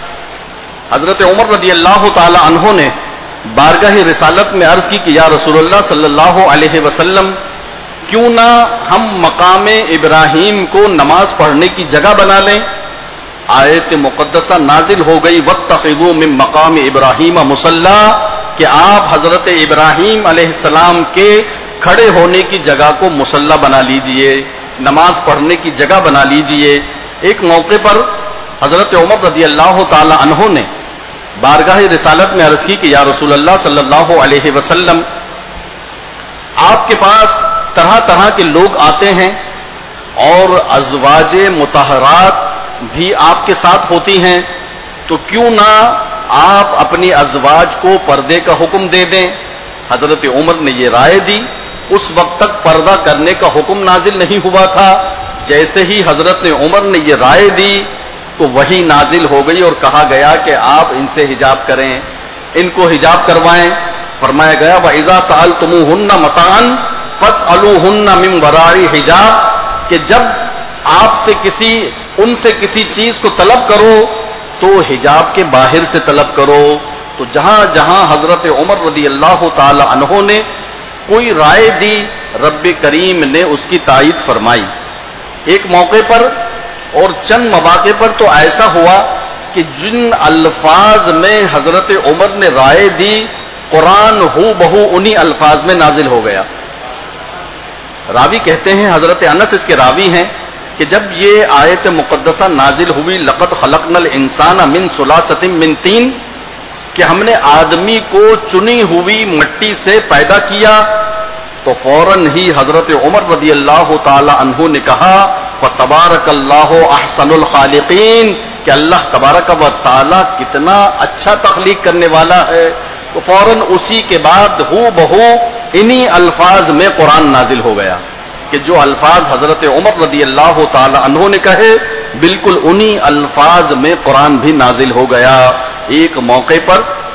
حضرت عمر رضی اللہ تعالی عنہ نے بارگاہ رسالت میں عرض کی کہ یا رسول اللہ صلی اللہ علیہ وسلم، کیوں نہ ہم مقام ابراہیم کو نماز پڑھنے کی جگہ بنا لیں؟ آیت مقدسہ نازل ہو گئی واتخذوا من مقام ابراہیم مصلی، کہ آپ حضرت ابراہیم علیہ السلام کے کھڑے ہونے کی جگہ کو مصلی بنا لیجئے، نماز پڑھنے کی جگہ بنا لیجئے. ایک موقع پر حضرت عمر رضی اللہ تعالی عنہ نے بارگاہ رسالت میں عرض کی کہ یا رسول اللہ صلی اللہ علیہ وسلم، آپ کے پاس طرح طرح کے لوگ آتے ہیں اور ازواج مطہرات بھی آپ کے ساتھ ہوتی ہیں، تو کیوں نہ آپ اپنی ازواج کو پردے کا حکم دے دیں؟ حضرت عمر نے یہ رائے دی. اس وقت تک پردہ کرنے کا حکم نازل نہیں ہوا تھا. جیسے ہی حضرت عمر نے یہ رائے دی تو وہی نازل ہو گئی اور کہا گیا کہ آپ ان سے حجاب کریں، ان کو حجاب کروائیں. فرمایا گیا وَإِذَا سَأَلْتُمُوهُنَّ مَتَاعًا فَاسْأَلُوهُنَّ مِنْ وَرَاءِ حِجَابٍ، کہ جب آپ سے ان سے کسی چیز کو طلب کرو تو حجاب کے باہر سے طلب کرو. تو جہاں جہاں حضرت عمر رضی اللہ تعالی عنہ نے کوئی رائے دی، رب کریم نے اس کی تائید فرمائی. ایک موقع پر اور چند مواقع پر تو ایسا ہوا کہ جن الفاظ میں حضرت عمر نے رائے دی، قرآن ہو بہو انہی الفاظ میں نازل ہو گیا. راوی کہتے ہیں، حضرت انس اس کے راوی ہیں، کہ جب یہ آیت مقدسہ نازل ہوئی لقد خلقنا الانسان من سلاسۃ من طین، کہ ہم نے آدمی کو چنی ہوئی مٹی سے پیدا کیا، تو فوراً ہی حضرت عمر رضی اللہ تعالی عنہ نے کہا فَتَبَارَكَ اللَّهُ أَحْسَنُ الْخَالِقِينَ، کہ اللہ تبارک و تعالی کتنا اچھا تخلیق کرنے والا ہے. تو فوراً اسی کے بعد ہو بہو انہی الفاظ میں قرآن نازل ہو گیا کہ جو الفاظ حضرت عمر رضی اللہ تعالی عنہ نے کہے بالکل انہی الفاظ میں قرآن بھی نازل ہو گیا. ایک موقع پر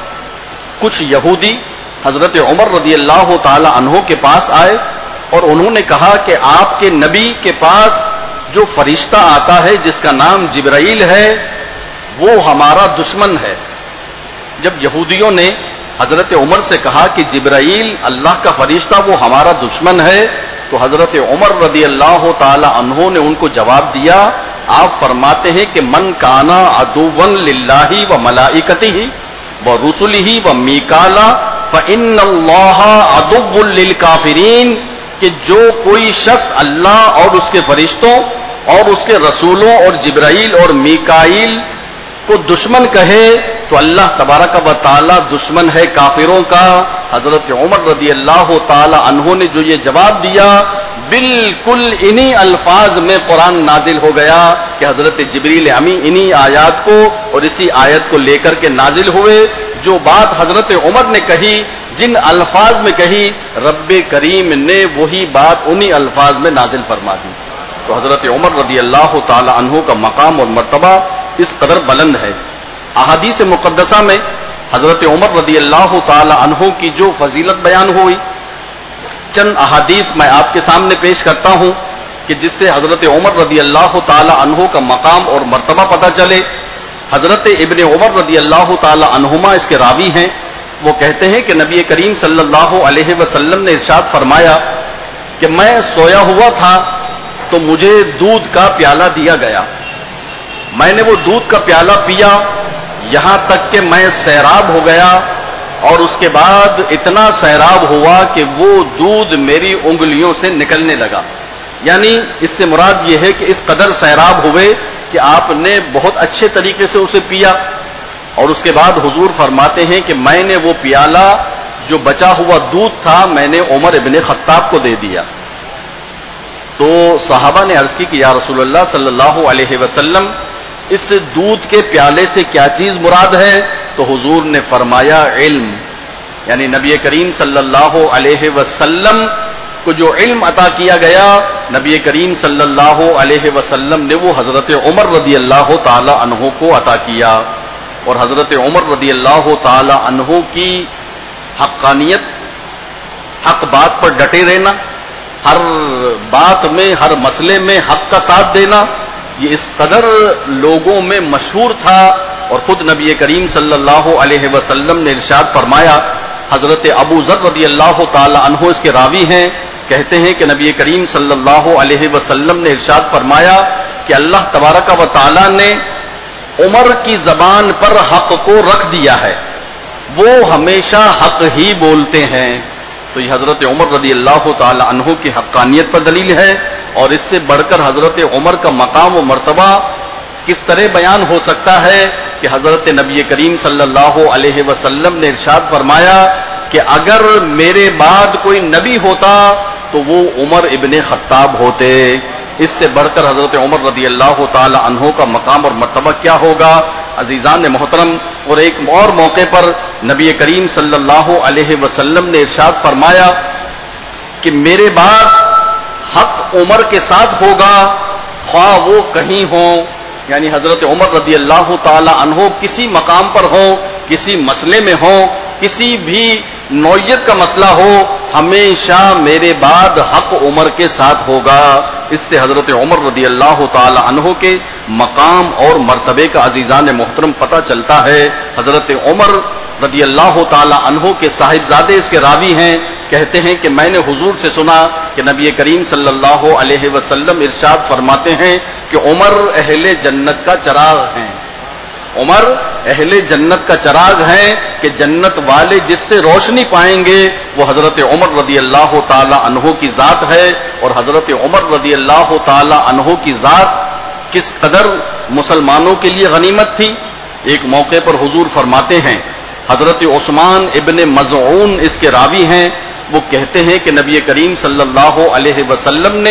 کچھ یہودی حضرت عمر رضی اللہ تعالی عنہ کے پاس آئے اور انہوں نے کہا کہ آپ کے نبی کے پاس جو فرشتہ آتا ہے جس کا نام جبرائیل ہے وہ ہمارا دشمن ہے. جب یہودیوں نے حضرت عمر سے کہا کہ جبرائیل اللہ کا فرشتہ وہ ہمارا دشمن ہے، تو حضرت عمر رضی اللہ تعالی عنہ نے ان کو جواب دیا. آپ فرماتے ہیں کہ من کانا عدوا للہ و ملائکتہ و رسلہ و میکالا فإن اللہ عدو للکافرین، کہ جو کوئی شخص اللہ اور اس کے فرشتوں اور اس کے رسولوں اور جبرائیل اور میکائیل کو دشمن کہے تو اللہ تبارک و تعالی دشمن ہے کافروں کا. حضرت عمر رضی اللہ تعالی عنہ نے جو یہ جواب دیا بالکل انہی الفاظ میں قرآن نازل ہو گیا کہ حضرت جبریل امی انہی آیات کو اور اسی آیت کو لے کر کے نازل ہوئے. جو بات حضرت عمر نے کہی، جن الفاظ میں کہی، رب کریم نے وہی بات انہی الفاظ میں نازل فرما دی. تو حضرت عمر رضی اللہ تعالی عنہ کا مقام اور مرتبہ اس قدر بلند ہے. احادیث مقدسہ میں حضرت عمر رضی اللہ تعالی عنہ کی جو فضیلت بیان ہوئی، چند احادیث میں آپ کے سامنے پیش کرتا ہوں کہ جس سے حضرت عمر رضی اللہ تعالی عنہ کا مقام اور مرتبہ پتہ چلے. حضرت ابن عمر رضی اللہ تعالی عنہما اس کے راوی ہیں. وہ کہتے ہیں کہ نبی کریم صلی اللہ علیہ وسلم نے ارشاد فرمایا کہ میں سویا ہوا تھا تو مجھے دودھ کا پیالہ دیا گیا، میں نے وہ دودھ کا پیالہ پیا یہاں تک کہ میں سیراب ہو گیا، اور اس کے بعد اتنا سیراب ہوا کہ وہ دودھ میری انگلیوں سے نکلنے لگا. یعنی اس سے مراد یہ ہے کہ اس قدر سیراب ہوئے کہ کہ آپ نے بہت اچھے طریقے سے اسے پیا، اور اس کے بعد حضور فرماتے ہیں کہ میں نے وہ پیالہ جو بچا ہوا دودھ تھا میں نے عمر ابن خطاب کو دے دیا۔ تو صحابہ نے عرض کی کہ یا رسول اللہ صلی اللہ علیہ وسلم اس دودھ کے پیالے سے کیا چیز مراد ہے؟ تو حضور نے فرمایا علم، یعنی نبی کریم صلی اللہ علیہ وسلم کو جو علم عطا کیا گیا، نبی کریم صلی اللہ علیہ وسلم نے وہ حضرت عمر رضی اللہ تعالی عنہ کو عطا کیا، اور حضرت عمر رضی اللہ تعالی عنہ کی حقانیت، حق بات پر ڈٹے رہنا، ہر بات میں، ہر مسئلے میں حق کا ساتھ دینا، یہ اس قدر لوگوں میں مشہور تھا، اور خود نبی کریم صلی اللہ علیہ وسلم نے ارشاد فرمایا، حضرت ابو ذر رضی اللہ تعالی عنہ اس کے راوی ہیں، کہتے ہیں کہ نبی کریم صلی اللہ علیہ وسلم نے ارشاد فرمایا کہ اللہ تبارک و تعالی نے عمر کی زبان پر حق کو رکھ دیا ہے، وہ ہمیشہ حق ہی بولتے ہیں۔ تو یہ حضرت عمر رضی اللہ تعالی عنہ کی حقانیت پر دلیل ہے، اور اس سے بڑھ کر حضرت عمر کا مقام و مرتبہ کس طرح بیان ہو سکتا ہے کہ حضرت نبی کریم صلی اللہ علیہ وسلم نے ارشاد فرمایا کہ اگر میرے بعد کوئی نبی ہوتا تو وہ عمر ابن خطاب ہوتے۔ اس سے بڑھ کر حضرت عمر رضی اللہ تعالی عنہ کا مقام اور مرتبہ کیا ہوگا؟ عزیزان محترم، اور ایک اور موقع پر نبی کریم صلی اللہ علیہ وسلم نے ارشاد فرمایا کہ میرے بعد حق عمر کے ساتھ ہوگا، خواہ وہ کہیں ہوں، یعنی حضرت عمر رضی اللہ تعالی عنہ کسی مقام پر ہوں، کسی مسئلے میں ہوں، کسی بھی نوعیت کا مسئلہ ہو، ہمیشہ میرے بعد حق عمر کے ساتھ ہوگا۔ اس سے حضرت عمر رضی اللہ تعالی عنہ کے مقام اور مرتبے کا عزیزان محترم پتہ چلتا ہے۔ حضرت عمر رضی اللہ تعالی عنہ کے صاحبزادے اس کے راوی ہیں، کہتے ہیں کہ میں نے حضور سے سنا کہ نبی کریم صلی اللہ علیہ وسلم ارشاد فرماتے ہیں کہ عمر اہل جنت کا چراغ ہیں، عمر اہل جنت کا چراغ ہیں، کہ جنت والے جس سے روشنی پائیں گے وہ حضرت عمر رضی اللہ تعالی عنہ کی ذات ہے۔ اور حضرت عمر رضی اللہ تعالی عنہ کی ذات کس قدر مسلمانوں کے لیے غنیمت تھی۔ ایک موقع پر حضور فرماتے ہیں، حضرت عثمان ابن مظعون اس کے راوی ہیں، وہ کہتے ہیں کہ نبی کریم صلی اللہ علیہ وسلم نے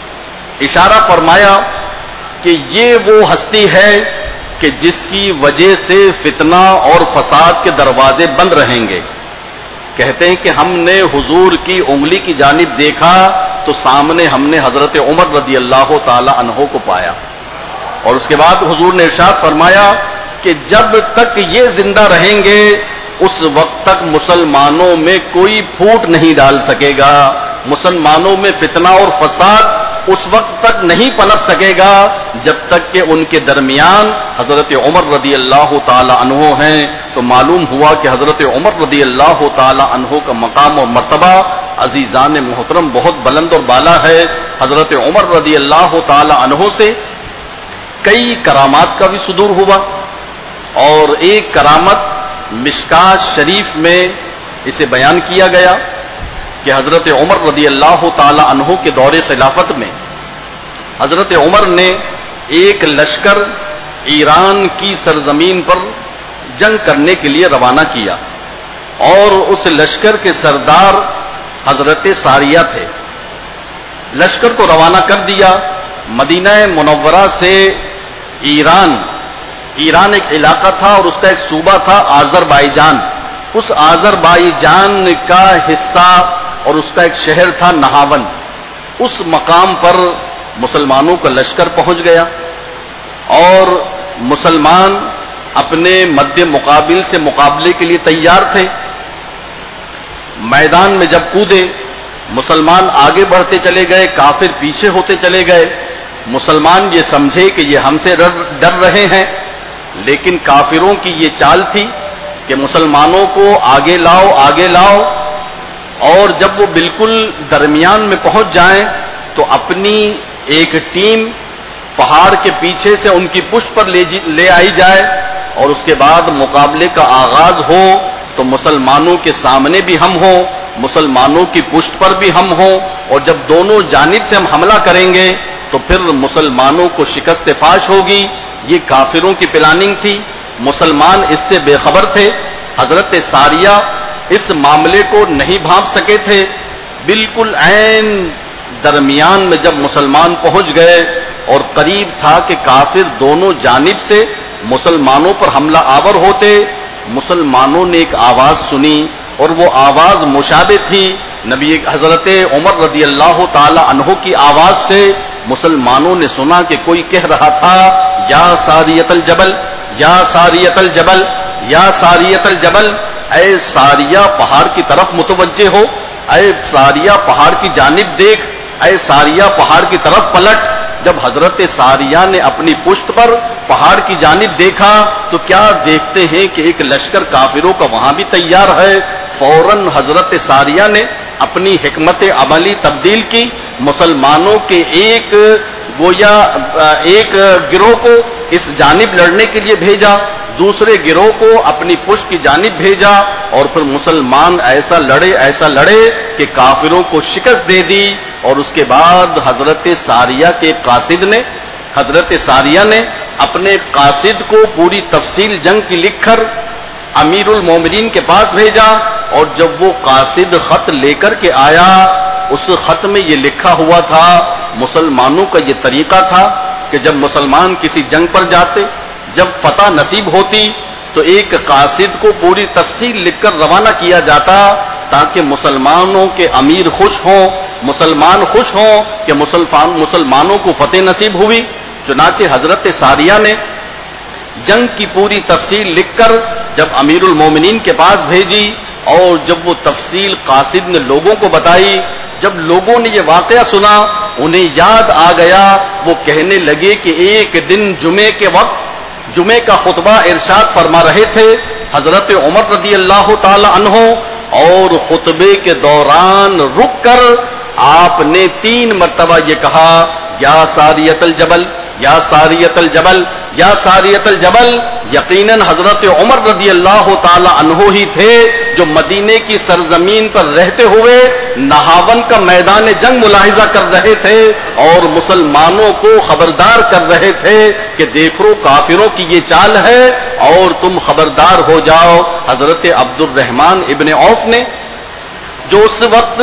اشارہ فرمایا کہ یہ وہ ہستی ہے کہ جس کی وجہ سے فتنہ اور فساد کے دروازے بند رہیں گے۔ کہتے ہیں کہ ہم نے حضور کی انگلی کی جانب دیکھا تو سامنے ہم نے حضرت عمر رضی اللہ تعالی عنہ کو پایا، اور اس کے بعد حضور نے ارشاد فرمایا کہ جب تک یہ زندہ رہیں گے اس وقت تک مسلمانوں میں کوئی پھوٹ نہیں ڈال سکے گا، مسلمانوں میں فتنہ اور فساد اس وقت تک نہیں پنپ سکے گا جب تک کہ ان کے درمیان حضرت عمر رضی اللہ تعالی عنہ ہیں۔ تو معلوم ہوا کہ حضرت عمر رضی اللہ تعالی عنہ کا مقام و مرتبہ عزیزان محترم بہت بلند اور بالا ہے۔ حضرت عمر رضی اللہ تعالی عنہ سے کئی کرامات کا بھی صدور ہوا، اور ایک کرامت مشکات شریف میں اسے بیان کیا گیا کہ حضرت عمر رضی اللہ تعالی عنہ کے دور خلافت میں حضرت عمر نے ایک لشکر ایران کی سرزمین پر جنگ کرنے کے لیے روانہ کیا، اور اس لشکر کے سردار حضرت ساریہ تھے۔ لشکر کو روانہ کر دیا مدینہ منورہ سے ایران ایک علاقہ تھا اور اس کا ایک صوبہ تھا آذربائیجان، اس آذربائیجان کا حصہ اور اس کا ایک شہر تھا نہاون۔ اس مقام پر مسلمانوں کا لشکر پہنچ گیا، اور مسلمان اپنے مد مقابل سے مقابلے کے لیے تیار تھے۔ میدان میں جب کودے مسلمان آگے بڑھتے چلے گئے، کافر پیچھے ہوتے چلے گئے۔ مسلمان یہ سمجھے کہ یہ ہم سے ڈر رہے ہیں، لیکن کافروں کی یہ چال تھی کہ مسلمانوں کو آگے لاؤ آگے لاؤ، اور جب وہ بالکل درمیان میں پہنچ جائیں تو اپنی ایک ٹیم پہاڑ کے پیچھے سے ان کی پشت پر لے آئی جائے، اور اس کے بعد مقابلے کا آغاز ہو تو مسلمانوں کے سامنے بھی ہم ہوں، مسلمانوں کی پشت پر بھی ہم ہوں، اور جب دونوں جانب سے ہم حملہ کریں گے تو پھر مسلمانوں کو شکست فاش ہوگی. یہ کافروں کی پلاننگ تھی، مسلمان اس سے بے خبر تھے. حضرت ساریہ اس معاملے کو نہیں بھانپ سکے تھے. بالکل عین درمیان میں جب مسلمان پہنچ گئے اور قریب تھا کہ کافر دونوں جانب سے مسلمانوں پر حملہ آور ہوتے، مسلمانوں نے ایک آواز سنی اور وہ آواز مشابہ تھی نبی حضرت عمر رضی اللہ تعالی عنہ کی آواز سے. مسلمانوں نے سنا کہ کوئی کہہ رہا تھا یا ساریۃ الجبل، یا ساریۃ الجبل، یا ساریۃ الجبل، اے ساریہ پہاڑ کی طرف متوجہ ہو، اے ساریہ پہاڑ کی جانب دیکھ، اے ساریہ پہاڑ کی طرف پلٹ. جب حضرت ساریہ نے اپنی پشت پر پہاڑ کی جانب دیکھا تو کیا دیکھتے ہیں کہ ایک لشکر کافروں کا وہاں بھی تیار ہے. فوراً حضرت ساریہ نے اپنی حکمت عملی تبدیل کی. مسلمانوں کے ایک گروہ کو اس جانب لڑنے کے لیے بھیجا، دوسرے گروہ کو اپنی پشت کی جانب بھیجا، اور پھر مسلمان ایسا لڑے کہ کافروں کو شکست دے دی. اور اس کے بعد حضرت ساریہ کے قاصد نے، حضرت ساریہ نے اپنے قاصد کو پوری تفصیل جنگ کی لکھ کر امیر المومنین کے پاس بھیجا. اور جب وہ قاصد خط لے کر کے آیا، اس خط میں یہ لکھا ہوا تھا، مسلمانوں کا یہ طریقہ تھا کہ جب مسلمان کسی جنگ پر جاتے، جب فتح نصیب ہوتی تو ایک قاصد کو پوری تفصیل لکھ کر روانہ کیا جاتا تاکہ مسلمانوں کے امیر خوش ہوں، مسلمان خوش ہوں کہ مسلمانوں کو فتح نصیب ہوئی. چنانچہ حضرت ساریہ نے جنگ کی پوری تفصیل لکھ کر جب امیر المومنین کے پاس بھیجی، اور جب وہ تفصیل قاصد نے لوگوں کو بتائی، جب لوگوں نے یہ واقعہ سنا انہیں یاد آ گیا. وہ کہنے لگے کہ ایک دن جمعے کے وقت جمعے کا خطبہ ارشاد فرما رہے تھے حضرت عمر رضی اللہ تعالی عنہ، اور خطبے کے دوران رک کر آپ نے 3 مرتبہ یہ کہا یا ساریۃ الجبل، یا ساریۃ الجبل، یا ساریۃ الجبل. یقیناً حضرت عمر رضی اللہ تعالی عنہ ہی تھے جو مدینے کی سرزمین پر رہتے ہوئے نہاون کا میدان جنگ ملاحظہ کر رہے تھے اور مسلمانوں کو خبردار کر رہے تھے کہ دیکھو کافروں کی یہ چال ہے اور تم خبردار ہو جاؤ. حضرت عبد الرحمن ابن عوف نے، جو اس وقت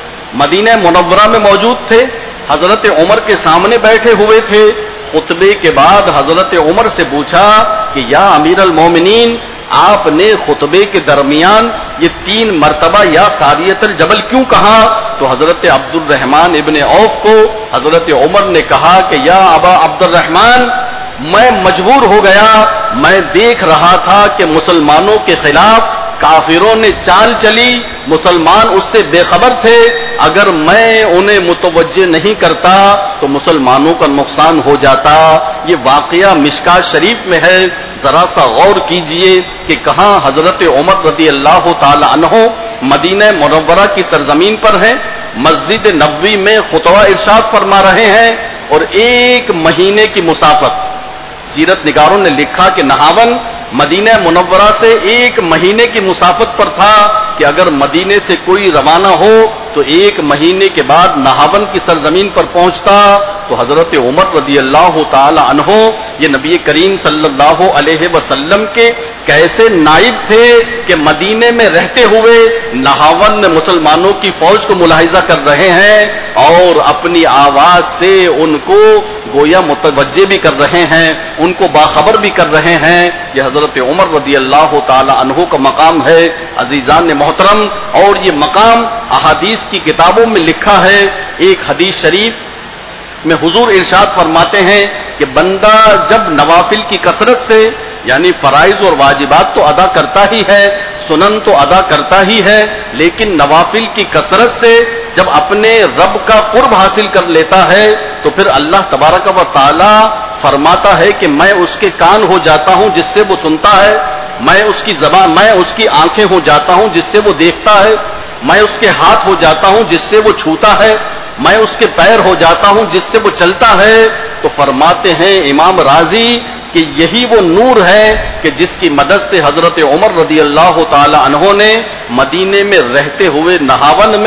مدینہ منورہ میں موجود تھے، حضرت عمر کے سامنے بیٹھے ہوئے تھے، خطبے کے بعد حضرت عمر سے پوچھا کہ یا امیر المومنین، آپ نے خطبے کے درمیان یہ 3 مرتبہ یا ساریۃ الجبل کیوں کہا؟ تو حضرت عبد الرحمن ابن عوف کو حضرت عمر نے کہا کہ یا ابا عبد الرحمن، میں مجبور ہو گیا، میں دیکھ رہا تھا کہ مسلمانوں کے خلاف کافروں نے چال چلی، مسلمان اس سے بے خبر تھے، اگر میں انہیں متوجہ نہیں کرتا تو مسلمانوں کا نقصان ہو جاتا. یہ واقعہ مشکات شریف میں ہے، ذرا سا غور کیجئے کہ کہاں حضرت عمر رضی اللہ تعالی عنہ مدینہ منورہ کی سرزمین پر ہیں، مسجد نبوی میں خطبہ ارشاد فرما رہے ہیں، اور 1 مہینے کی مسافت. سیرت نگاروں نے لکھا کہ نہاون مدینہ منورہ سے 1 مہینے کی مسافت پر تھا کہ اگر مدینے سے کوئی روانہ ہو تو 1 مہینے کے بعد نہاون کی سرزمین پر پہنچتا. تو حضرت عمر رضی اللہ تعالی عنہ یہ نبی کریم صلی اللہ علیہ وسلم کے کیسے نائب تھے کہ مدینے میں رہتے ہوئے نہاون میں مسلمانوں کی فوج کو ملاحظہ کر رہے ہیں اور اپنی آواز سے ان کو گویا متوجہ بھی کر رہے ہیں، ان کو باخبر بھی کر رہے ہیں. یہ حضرت عمر رضی اللہ تعالی عنہ کا مقام ہے عزیزان محترم، اور یہ مقام احادیث کی کتابوں میں لکھا ہے. ایک حدیث شریف میں حضور ارشاد فرماتے ہیں کہ بندہ جب نوافل کی کثرت سے، یعنی فرائض اور واجبات تو ادا کرتا ہی ہے، سنن تو ادا کرتا ہی ہے، لیکن نوافل کی کثرت سے جب اپنے رب کا قرب حاصل کر لیتا ہے تو پھر اللہ تبارک و تعالی فرماتا ہے کہ میں اس کے کان ہو جاتا ہوں جس سے وہ سنتا ہے، میں اس کی زبان، میں اس کی آنکھیں ہو جاتا ہوں جس سے وہ دیکھتا ہے، میں اس کے ہاتھ ہو جاتا ہوں جس سے وہ چھوتا ہے، میں اس کے پیر ہو جاتا ہوں جس سے وہ چلتا ہے. تو فرماتے ہیں امام راضی کہ یہی وہ نور ہے کہ جس کی مدد سے حضرت عمر رضی اللہ تعالی عنہ نے مدینے میں رہتے ہوئے نہاون میں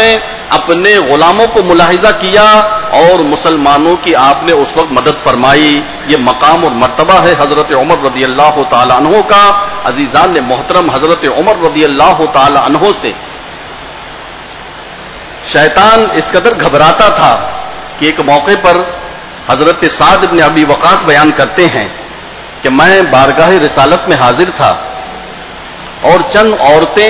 اپنے غلاموں کو ملاحظہ کیا اور مسلمانوں کی آپ نے اس وقت مدد فرمائی. یہ مقام اور مرتبہ ہے حضرت عمر رضی اللہ تعالی عنہ کا. عزیزان نے محترم، حضرت عمر رضی اللہ تعالی عنہ سے شیطان اس قدر گھبراتا تھا کہ ایک موقع پر حضرت سعد بن ابی وقاص بیان کرتے ہیں کہ میں بارگاہ رسالت میں حاضر تھا اور چند عورتیں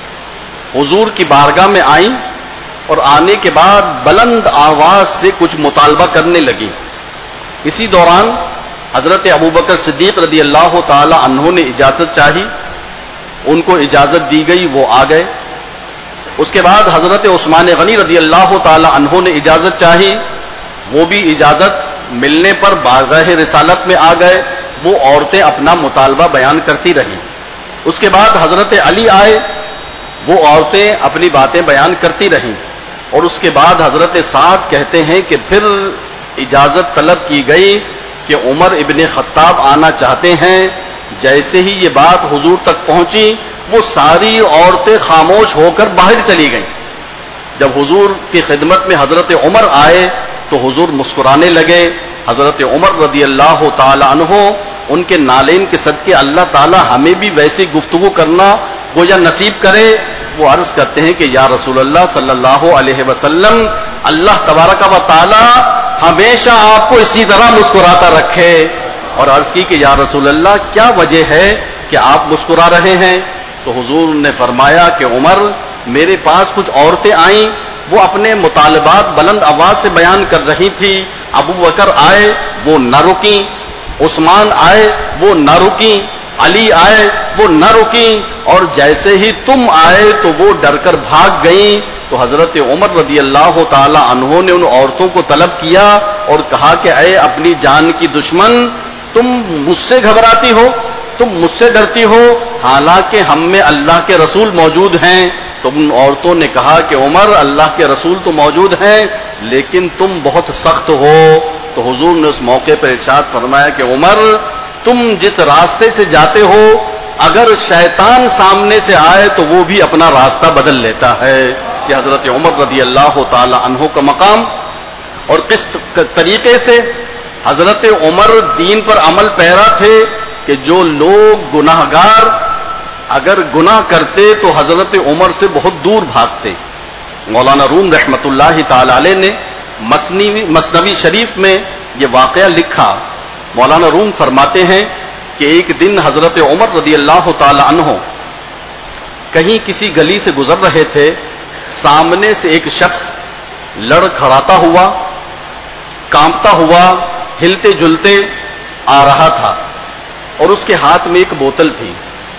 حضور کی بارگاہ میں آئیں اور آنے کے بعد بلند آواز سے کچھ مطالبہ کرنے لگی. اسی دوران حضرت ابوبکر صدیق رضی اللہ تعالی عنہ نے اجازت چاہی، ان کو اجازت دی گئی، وہ آ گئے. اس کے بعد حضرت عثمان غنی رضی اللہ تعالی عنہ نے اجازت چاہی، وہ بھی اجازت ملنے پر بارگاہ رسالت میں آ گئے. وہ عورتیں اپنا مطالبہ بیان کرتی رہیں. اس کے بعد حضرت علی آئے، وہ عورتیں اپنی باتیں بیان کرتی رہیں. اور اس کے بعد حضرت سعد کہتے ہیں کہ پھر اجازت طلب کی گئی کہ عمر ابن خطاب آنا چاہتے ہیں. جیسے ہی یہ بات حضور تک پہنچی، وہ ساری عورتیں خاموش ہو کر باہر چلی گئیں. جب حضور کی خدمت میں حضرت عمر آئے تو حضور مسکرانے لگے. حضرت عمر رضی اللہ تعالی عنہ، ان کے نالین کے صدقے اللہ تعالی ہمیں بھی ویسی گفتگو کرنا گویا نصیب کرے. وہ عرض کرتے ہیں کہ یا رسول اللہ صلی اللہ علیہ وسلم، اللہ تبارک و تعالی ہمیشہ آپ کو اسی طرح مسکراتا رکھے. اور عرض کی کہ یا رسول اللہ کیا وجہ ہے کہ آپ مسکرا رہے ہیں؟ تو حضور نے فرمایا کہ عمر، میرے پاس کچھ عورتیں آئیں، وہ اپنے مطالبات بلند آواز سے بیان کر رہی تھی. ابو بکر آئے، وہ نہ رکیں. عثمان آئے، وہ نہ رکیں. علی آئے، وہ نہ رکیں. اور جیسے ہی تم آئے تو وہ ڈر کر بھاگ گئیں. تو حضرت عمر رضی اللہ تعالی عنہ نے ان عورتوں کو طلب کیا اور کہا کہ اے اپنی جان کی دشمن، تم مجھ سے گھبراتی ہو، تم مجھ سے ڈرتی ہو، حالانکہ ہم میں اللہ کے رسول موجود ہیں. تو ان عورتوں نے کہا کہ عمر، اللہ کے رسول تو موجود ہیں لیکن تم بہت سخت ہو. تو حضور نے اس موقع پر ارشاد فرمایا کہ عمر، تم جس راستے سے جاتے ہو اگر شیطان سامنے سے آئے تو وہ بھی اپنا راستہ بدل لیتا ہے. کہ حضرت عمر رضی اللہ تعالی عنہ کا مقام. اور کس طریقے سے حضرت عمر دین پر عمل پیرا تھے کہ جو لوگ گناہگار اگر گناہ کرتے تو حضرت عمر سے بہت دور بھاگتے. مولانا روم رحمت اللہ تعالی علیہ نے مثنوی شریف میں یہ واقعہ لکھا. مولانا روم فرماتے ہیں کہ ایک دن حضرت عمر رضی اللہ تعالی عنہ کہیں کسی گلی سے گزر رہے تھے. سامنے سے ایک شخص لڑکھڑاتا ہوا، کانپتا ہوا، ہلتے جلتے آ رہا تھا اور اس کے ہاتھ میں ایک بوتل تھی.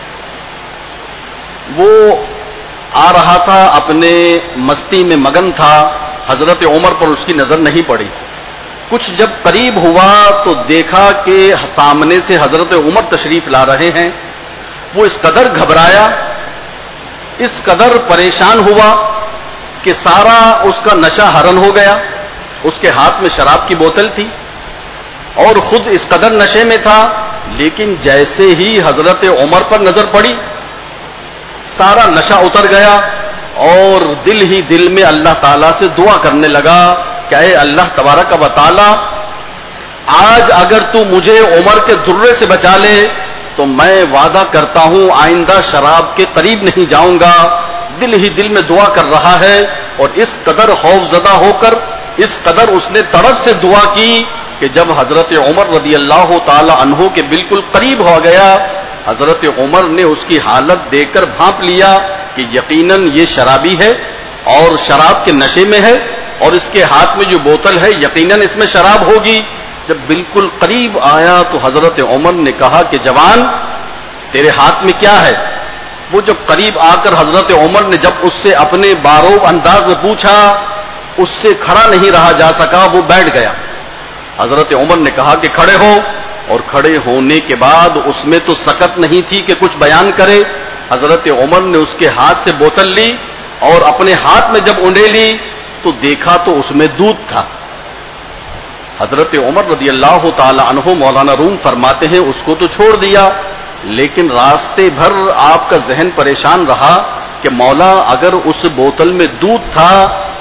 وہ آ رہا تھا، اپنے مستی میں مگن تھا. حضرت عمر پر اس کی نظر نہیں پڑی. کچھ جب قریب ہوا تو دیکھا کہ سامنے سے حضرت عمر تشریف لا رہے ہیں. وہ اس قدر گھبرایا، اس قدر پریشان ہوا کہ سارا اس کا نشہ حرن ہو گیا. اس کے ہاتھ میں شراب کی بوتل تھی اور خود اس قدر نشے میں تھا. لیکن جیسے ہی حضرت عمر پر نظر پڑی سارا نشہ اتر گیا اور دل ہی دل میں اللہ تعالیٰ سے دعا کرنے لگا کہ اے اللہ تبارک و تعالیٰ، آج اگر تو مجھے عمر کے درے سے بچا لے تو میں وعدہ کرتا ہوں آئندہ شراب کے قریب نہیں جاؤں گا. دل ہی دل میں دعا کر رہا ہے اور اس قدر خوف زدہ ہو کر، اس قدر اس نے طرف سے دعا کی کہ جب حضرت عمر رضی اللہ تعالی عنہ کے بالکل قریب ہو گیا، حضرت عمر نے اس کی حالت دیکھ کر بھانپ لیا کہ یقیناً یہ شرابی ہے اور شراب کے نشے میں ہے اور اس کے ہاتھ میں جو بوتل ہے یقیناً اس میں شراب ہوگی. جب بالکل قریب آیا تو حضرت عمر نے کہا کہ جوان، تیرے ہاتھ میں کیا ہے؟ وہ جب قریب آ کر حضرت عمر نے جب اس سے اپنے باروب انداز میں پوچھا، اس سے کھڑا نہیں رہا جا سکا، وہ بیٹھ گیا. حضرت عمر نے کہا کہ کھڑے ہو، اور کھڑے ہونے کے بعد اس میں تو سکت نہیں تھی کہ کچھ بیان کرے. حضرت عمر نے اس کے ہاتھ سے بوتل لی اور اپنے ہاتھ میں جب انڈیلی تو دیکھا تو اس میں دودھ تھا. حضرت عمر رضی اللہ تعالی عنہ مولانا روم فرماتے ہیں اس کو تو چھوڑ دیا، لیکن راستے بھر آپ کا ذہن پریشان رہا کہ مولا اگر اس بوتل میں دودھ تھا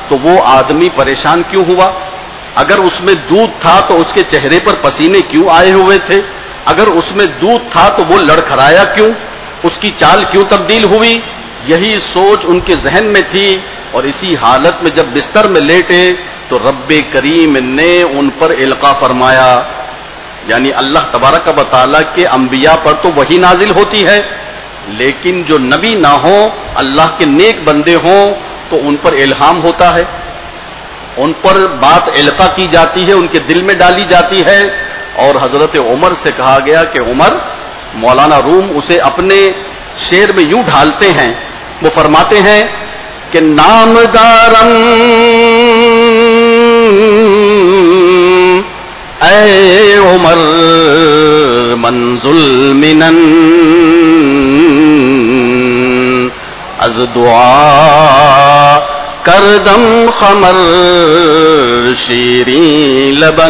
تو وہ آدمی پریشان کیوں ہوا؟ اگر اس میں دودھ تھا تو اس کے چہرے پر پسینے کیوں آئے ہوئے تھے؟ اگر اس میں دودھ تھا تو وہ لڑکھڑایا کیوں؟ اس کی چال کیوں تبدیل ہوئی؟ یہی سوچ ان کے ذہن میں تھی، اور اسی حالت میں جب بستر میں لیٹے تو رب کریم نے ان پر القاء فرمایا. یعنی اللہ تبارک و تعالیٰ کے انبیاء پر تو وحی نازل ہوتی ہے، لیکن جو نبی نہ ہوں، اللہ کے نیک بندے ہوں، تو ان پر الہام ہوتا ہے، ان پر بات القاء کی جاتی ہے، ان کے دل میں ڈالی جاتی ہے. اور حضرت عمر سے کہا گیا کہ عمر، مولانا روم اسے اپنے شعر میں یوں ڈھالتے ہیں، وہ فرماتے ہیں کہ نام دارم اے عمر منزل منن از دعا کردم خمر شیریں لبن.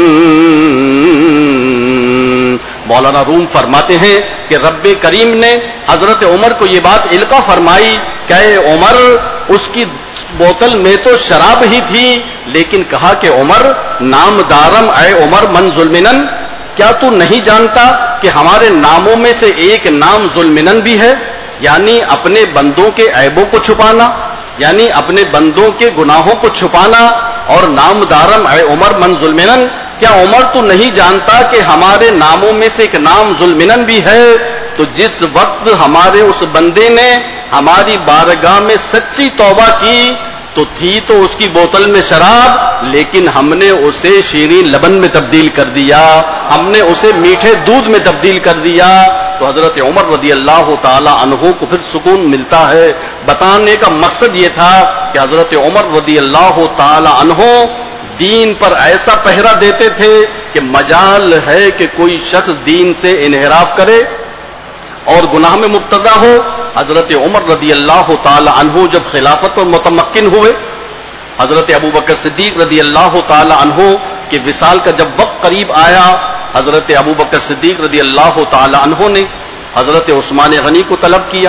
مولانا روم فرماتے ہیں کہ رب کریم نے حضرت عمر کو یہ بات القاء فرمائی کہ اے عمر، اس کی بوتل میں تو شراب ہی تھی، لیکن کہا کہ عمر نام دارم اے عمر من ظلمنن، کیا تو نہیں جانتا کہ ہمارے ناموں میں سے ایک نام ظلمنن بھی ہے، یعنی اپنے بندوں کے عیبوں کو چھپانا، یعنی اپنے بندوں کے گناہوں کو چھپانا. اور نام دارم اے عمر من ظلمنن، کیا عمر تو نہیں جانتا کہ ہمارے ناموں میں سے ایک نام ظلمنن بھی ہے؟ تو جس وقت ہمارے اس بندے نے ہماری بارگاہ میں سچی توبہ کی تو تھی تو اس کی بوتل میں شراب، لیکن ہم نے اسے شیریں لبن میں تبدیل کر دیا، ہم نے اسے میٹھے دودھ میں تبدیل کر دیا. تو حضرت عمر رضی اللہ تعالی عنہ کو پھر سکون ملتا ہے. بتانے کا مقصد یہ تھا کہ حضرت عمر رضی اللہ تعالی عنہ دین پر ایسا پہرا دیتے تھے کہ مجال ہے کہ کوئی شخص دین سے انحراف کرے اور گناہ میں مبتلا ہو. حضرت عمر رضی اللہ تعالی عنہ جب خلافت پر متمکن ہوئے، حضرت ابوبکر صدیق رضی اللہ تعالی عنہ کے وصال کا جب وقت قریب آیا، حضرت ابوبکر صدیق رضی اللہ تعالی عنہ نے حضرت عثمان غنی کو طلب کیا.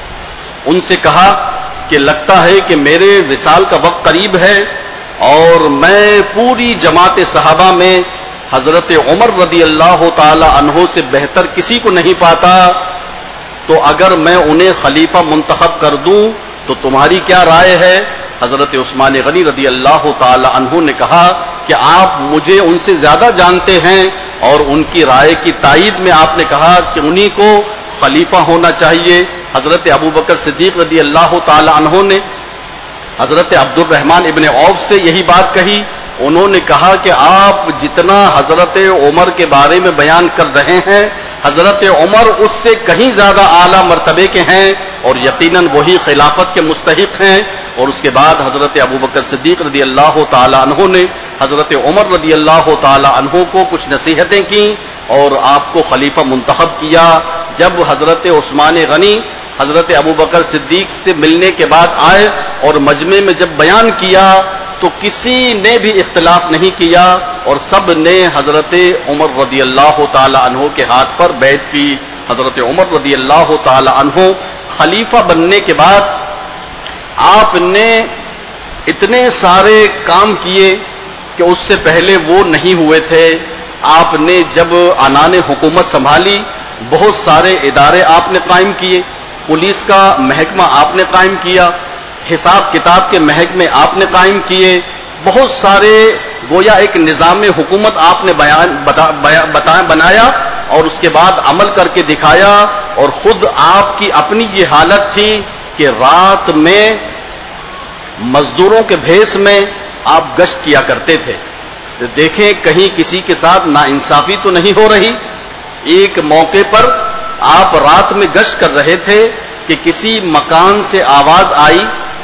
ان سے کہا کہ لگتا ہے کہ میرے وصال کا وقت قریب ہے اور میں پوری جماعت صحابہ میں حضرت عمر رضی اللہ تعالی عنہ سے بہتر کسی کو نہیں پاتا، تو اگر میں انہیں خلیفہ منتخب کر دوں تو تمہاری کیا رائے ہے؟ حضرت عثمان غنی رضی اللہ تعالی عنہ نے کہا کہ آپ مجھے ان سے زیادہ جانتے ہیں، اور ان کی رائے کی تائید میں آپ نے کہا کہ انہی کو خلیفہ ہونا چاہیے. حضرت ابوبکر صدیق رضی اللہ تعالی عنہ نے حضرت عبد الرحمن ابن عوف سے یہی بات کہی. انہوں نے کہا کہ آپ جتنا حضرت عمر کے بارے میں بیان کر رہے ہیں، حضرت عمر اس سے کہیں زیادہ اعلیٰ مرتبے کے ہیں اور یقیناً وہی خلافت کے مستحق ہیں. اور اس کے بعد حضرت ابوبکر صدیق رضی اللہ تعالی عنہ نے حضرت عمر رضی اللہ تعالی عنہ کو کچھ نصیحتیں کی اور آپ کو خلیفہ منتخب کیا. جب حضرت عثمان غنی حضرت ابوبکر صدیق سے ملنے کے بعد آئے اور مجمع میں جب بیان کیا تو کسی نے بھی اختلاف نہیں کیا اور سب نے حضرت عمر رضی اللہ تعالی عنہ کے ہاتھ پر بیعت کی. حضرت عمر رضی اللہ تعالی عنہ خلیفہ بننے کے بعد آپ نے اتنے سارے کام کیے کہ اس سے پہلے وہ نہیں ہوئے تھے. آپ نے جب عنان حکومت سنبھالی، بہت سارے ادارے آپ نے قائم کیے، پولیس کا محکمہ آپ نے قائم کیا، حساب کتاب کے محکمے آپ نے قائم کیے، بہت سارے گویا ایک نظام حکومت آپ نے بنایا اور اس کے بعد عمل کر کے دکھایا. اور خود آپ کی اپنی یہ حالت تھی کہ رات میں مزدوروں کے بھیس میں آپ گشت کیا کرتے تھے، دیکھیں کہیں کسی کے ساتھ ناانصافی تو نہیں ہو رہی. ایک موقع پر آپ رات میں گشت کر رہے تھے کہ کسی مکان سے آواز آئی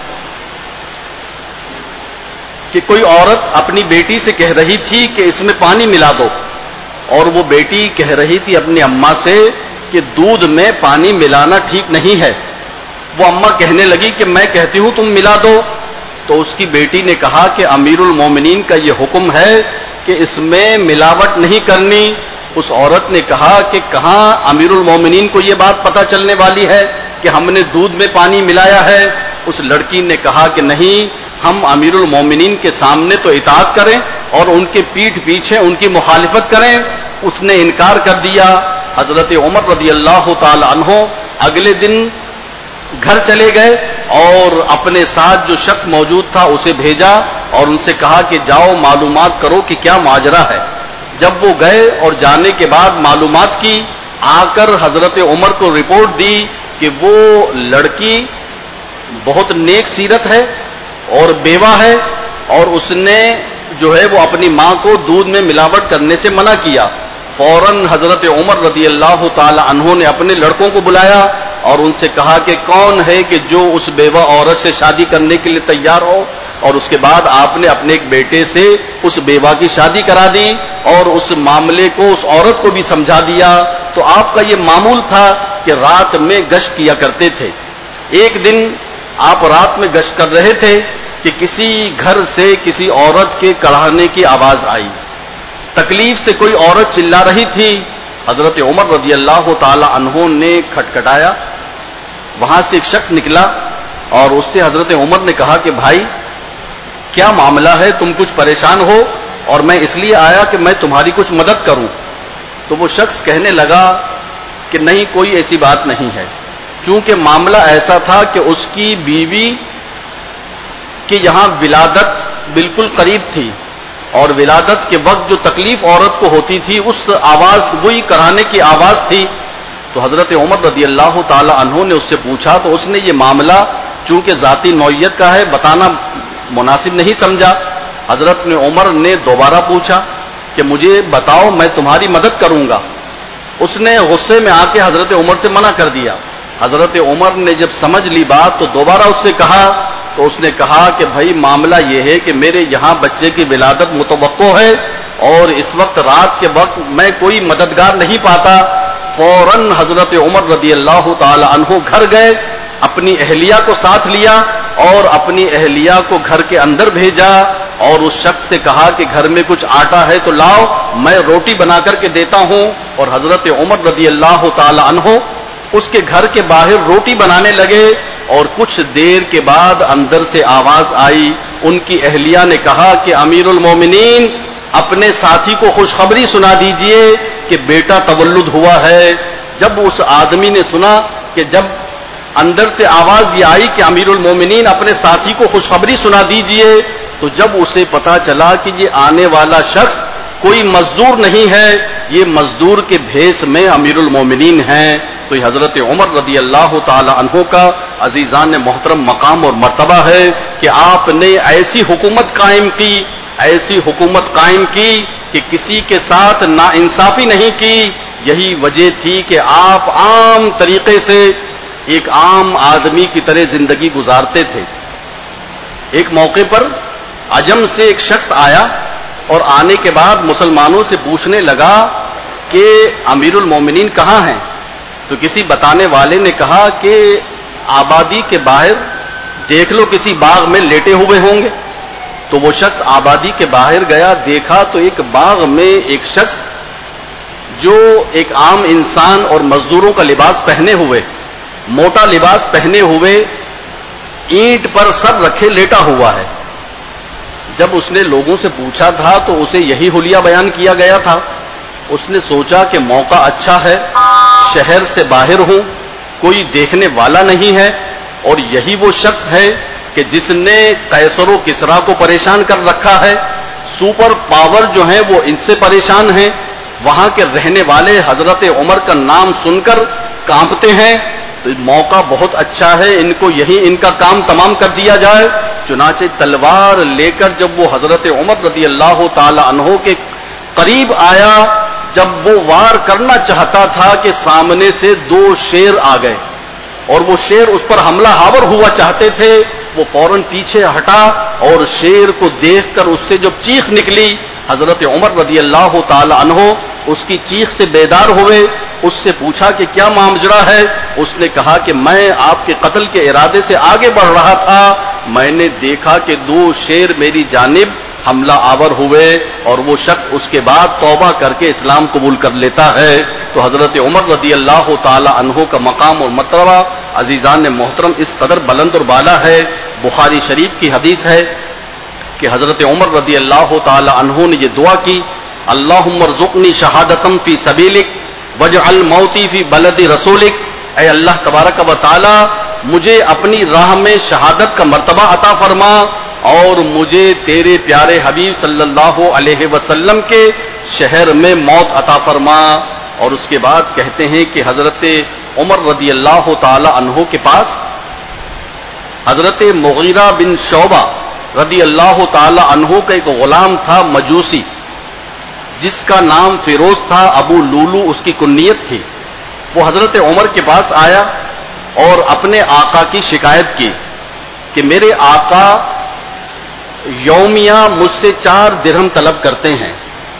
کہ کوئی عورت اپنی بیٹی سے کہہ رہی تھی کہ اس میں پانی ملا دو، اور وہ بیٹی کہہ رہی تھی اپنی اماں سے کہ دودھ میں پانی ملانا ٹھیک نہیں ہے. وہ اماں کہنے لگی کہ میں کہتی ہوں تم ملا دو. تو اس کی بیٹی نے کہا کہ امیر المومنین کا یہ حکم ہے کہ اس میں ملاوٹ نہیں کرنی. اس عورت نے کہا کہ کہاں امیر المومنین کو یہ بات پتہ چلنے والی ہے کہ ہم نے دودھ میں پانی ملایا ہے؟ اس لڑکی نے کہا کہ نہیں، ہم امیر المومنین کے سامنے تو اطاعت کریں اور ان کے پیٹھ پیچھے ان کی مخالفت کریں. اس نے انکار کر دیا. حضرت عمر رضی اللہ تعالی عنہ اگلے دن گھر چلے گئے اور اپنے ساتھ جو شخص موجود تھا اسے بھیجا اور ان سے کہا کہ جاؤ معلومات کرو کہ کیا ماجرا ہے. جب وہ گئے اور جانے کے بعد معلومات کی, آ کر حضرت عمر کو رپورٹ دی کہ وہ لڑکی بہت نیک سیرت ہے اور بیوہ ہے, اور اس نے جو ہے وہ اپنی ماں کو دودھ میں ملاوٹ کرنے سے منع کیا. فوراً حضرت عمر رضی اللہ تعالی عنہ نے اپنے لڑکوں کو بلایا اور ان سے کہا کہ کون ہے کہ جو اس بیوہ عورت سے شادی کرنے کے لیے تیار ہو. اور اس کے بعد آپ نے اپنے ایک بیٹے سے اس بیوہ کی شادی کرا دی اور اس معاملے کو اس عورت کو بھی سمجھا دیا. تو آپ کا یہ معمول تھا کہ رات میں گشت کیا کرتے تھے. ایک دن آپ رات میں گشت کر رہے تھے کہ کسی گھر سے کسی عورت کے کڑھانے کی آواز آئی. تکلیف سے کوئی عورت چلا رہی تھی. حضرت عمر رضی اللہ تعالی عنہ نے کھٹکھٹایا. وہاں سے ایک شخص نکلا اور اس سے حضرت عمر نے کہا کہ بھائی کیا معاملہ ہے, تم کچھ پریشان ہو اور میں اس لیے آیا کہ میں تمہاری کچھ مدد کروں. تو وہ شخص کہنے لگا کہ نہیں, کوئی ایسی بات نہیں ہے. چونکہ معاملہ ایسا تھا کہ اس کی بیوی کے یہاں ولادت بالکل قریب تھی اور ولادت کے وقت جو تکلیف عورت کو ہوتی تھی اس آواز وہی کڑھانے کی آواز تھی. تو حضرت عمر رضی اللہ تعالی عنہ نے اس سے پوچھا تو اس نے یہ معاملہ چونکہ ذاتی نوعیت کا ہے بتانا مناسب نہیں سمجھا. حضرت نے عمر نے دوبارہ پوچھا کہ مجھے بتاؤ میں تمہاری مدد کروں گا. اس نے غصے میں آ کے حضرت عمر سے منع کر دیا. حضرت عمر نے جب سمجھ لی بات تو دوبارہ اس سے کہا تو اس نے کہا کہ بھائی معاملہ یہ ہے کہ میرے یہاں بچے کی ولادت متوقع ہے اور اس وقت رات کے وقت میں کوئی مددگار نہیں پاتا. فوراً حضرت عمر رضی اللہ تعالی عنہ گھر گئے, اپنی اہلیہ کو ساتھ لیا اور اپنی اہلیہ کو گھر کے اندر بھیجا اور اس شخص سے کہا کہ گھر میں کچھ آٹا ہے تو لاؤ, میں روٹی بنا کر کے دیتا ہوں. اور حضرت عمر رضی اللہ تعالی عنہ اس کے گھر کے باہر روٹی بنانے لگے اور کچھ دیر کے بعد اندر سے آواز آئی. ان کی اہلیہ نے کہا کہ امیر المومنین اپنے ساتھی کو خوشخبری سنا دیجئے کہ بیٹا تولد ہوا ہے. جب اس آدمی نے سنا کہ جب اندر سے آواز یہ آئی کہ امیر المومنین اپنے ساتھی کو خوشخبری سنا دیجئے, تو جب اسے پتا چلا کہ یہ آنے والا شخص کوئی مزدور نہیں ہے, یہ مزدور کے بھیس میں امیر المومنین ہیں, تو یہ حضرت عمر رضی اللہ تعالی عنہ کا عزیزان محترم مقام اور مرتبہ ہے کہ آپ نے ایسی حکومت قائم کی کہ کسی کے ساتھ ناانصافی نہیں کی. یہی وجہ تھی کہ آپ عام طریقے سے ایک عام آدمی کی طرح زندگی گزارتے تھے. ایک موقع پر عجم سے ایک شخص آیا اور آنے کے بعد مسلمانوں سے پوچھنے لگا کہ امیر المومنین کہاں ہیں. تو کسی بتانے والے نے کہا کہ آبادی کے باہر دیکھ لو, کسی باغ میں لیٹے ہوئے ہوں گے. تو وہ شخص آبادی کے باہر گیا, دیکھا تو ایک باغ میں ایک شخص جو ایک عام انسان اور مزدوروں کا لباس پہنے ہوئے, موٹا لباس پہنے ہوئے, اینٹ پر سر رکھے لیٹا ہوا ہے. جب اس نے لوگوں سے پوچھا تھا تو اسے یہی حلیہ بیان کیا گیا تھا. اس نے سوچا کہ موقع اچھا ہے, شہر سے باہر ہوں, کوئی دیکھنے والا نہیں ہے, اور یہی وہ شخص ہے کہ جس نے قیصر و کسریٰ کو پریشان کر رکھا ہے. سپر پاور جو ہیں وہ ان سے پریشان ہیں. وہاں کے رہنے والے حضرت عمر کا نام سن کر کانپتے ہیں. تو موقع بہت اچھا ہے, ان کو یہی ان کا کام تمام کر دیا جائے. چنانچہ تلوار لے کر جب وہ حضرت عمر رضی اللہ تعالی عنہ کے قریب آیا, جب وہ وار کرنا چاہتا تھا کہ سامنے سے دو شیر آ گئے اور وہ شیر اس پر حملہ آور ہوا چاہتے تھے. وہ فوراً پیچھے ہٹا اور شیر کو دیکھ کر اس سے جب چیخ نکلی, حضرت عمر رضی اللہ تعالی عنہ اس کی چیخ سے بیدار ہوئے. اس سے پوچھا کہ کیا معاملہ ہے. اس نے کہا کہ میں آپ کے قتل کے ارادے سے آگے بڑھ رہا تھا, میں نے دیکھا کہ دو شیر میری جانب حملہ آور ہوئے اور وہ شخص اس کے بعد توبہ کر کے اسلام قبول کر لیتا ہے. تو حضرت عمر رضی اللہ تعالی عنہ کا مقام اور مرتبہ عزیزان محترم اس قدر بلند اور بالا ہے. بخاری شریف کی حدیث ہے کہ حضرت عمر رضی اللہ تعالی عنہ نے یہ دعا کی، اللہم ارزقنی شہادتم فی سبیلک واجعل موتی فی بلد رسولک، اے اللہ تبارک و تعالی مجھے اپنی راہ میں شہادت کا مرتبہ عطا فرما اور مجھے تیرے پیارے حبیب صلی اللہ علیہ وسلم کے شہر میں موت عطا فرما۔ اور اس کے بعد کہتے ہیں کہ حضرت عمر رضی اللہ تعالی عنہ کے پاس حضرت مغیرہ بن شعبہ رضی اللہ تعالی عنہ کا ایک غلام تھا مجوسی، جس کا نام فیروز تھا، ابو لولو اس کی کنیت تھی۔ وہ حضرت عمر کے پاس آیا اور اپنے آقا کی شکایت کی کہ میرے آقا یومیہ مجھ سے 4 درہم طلب کرتے ہیں،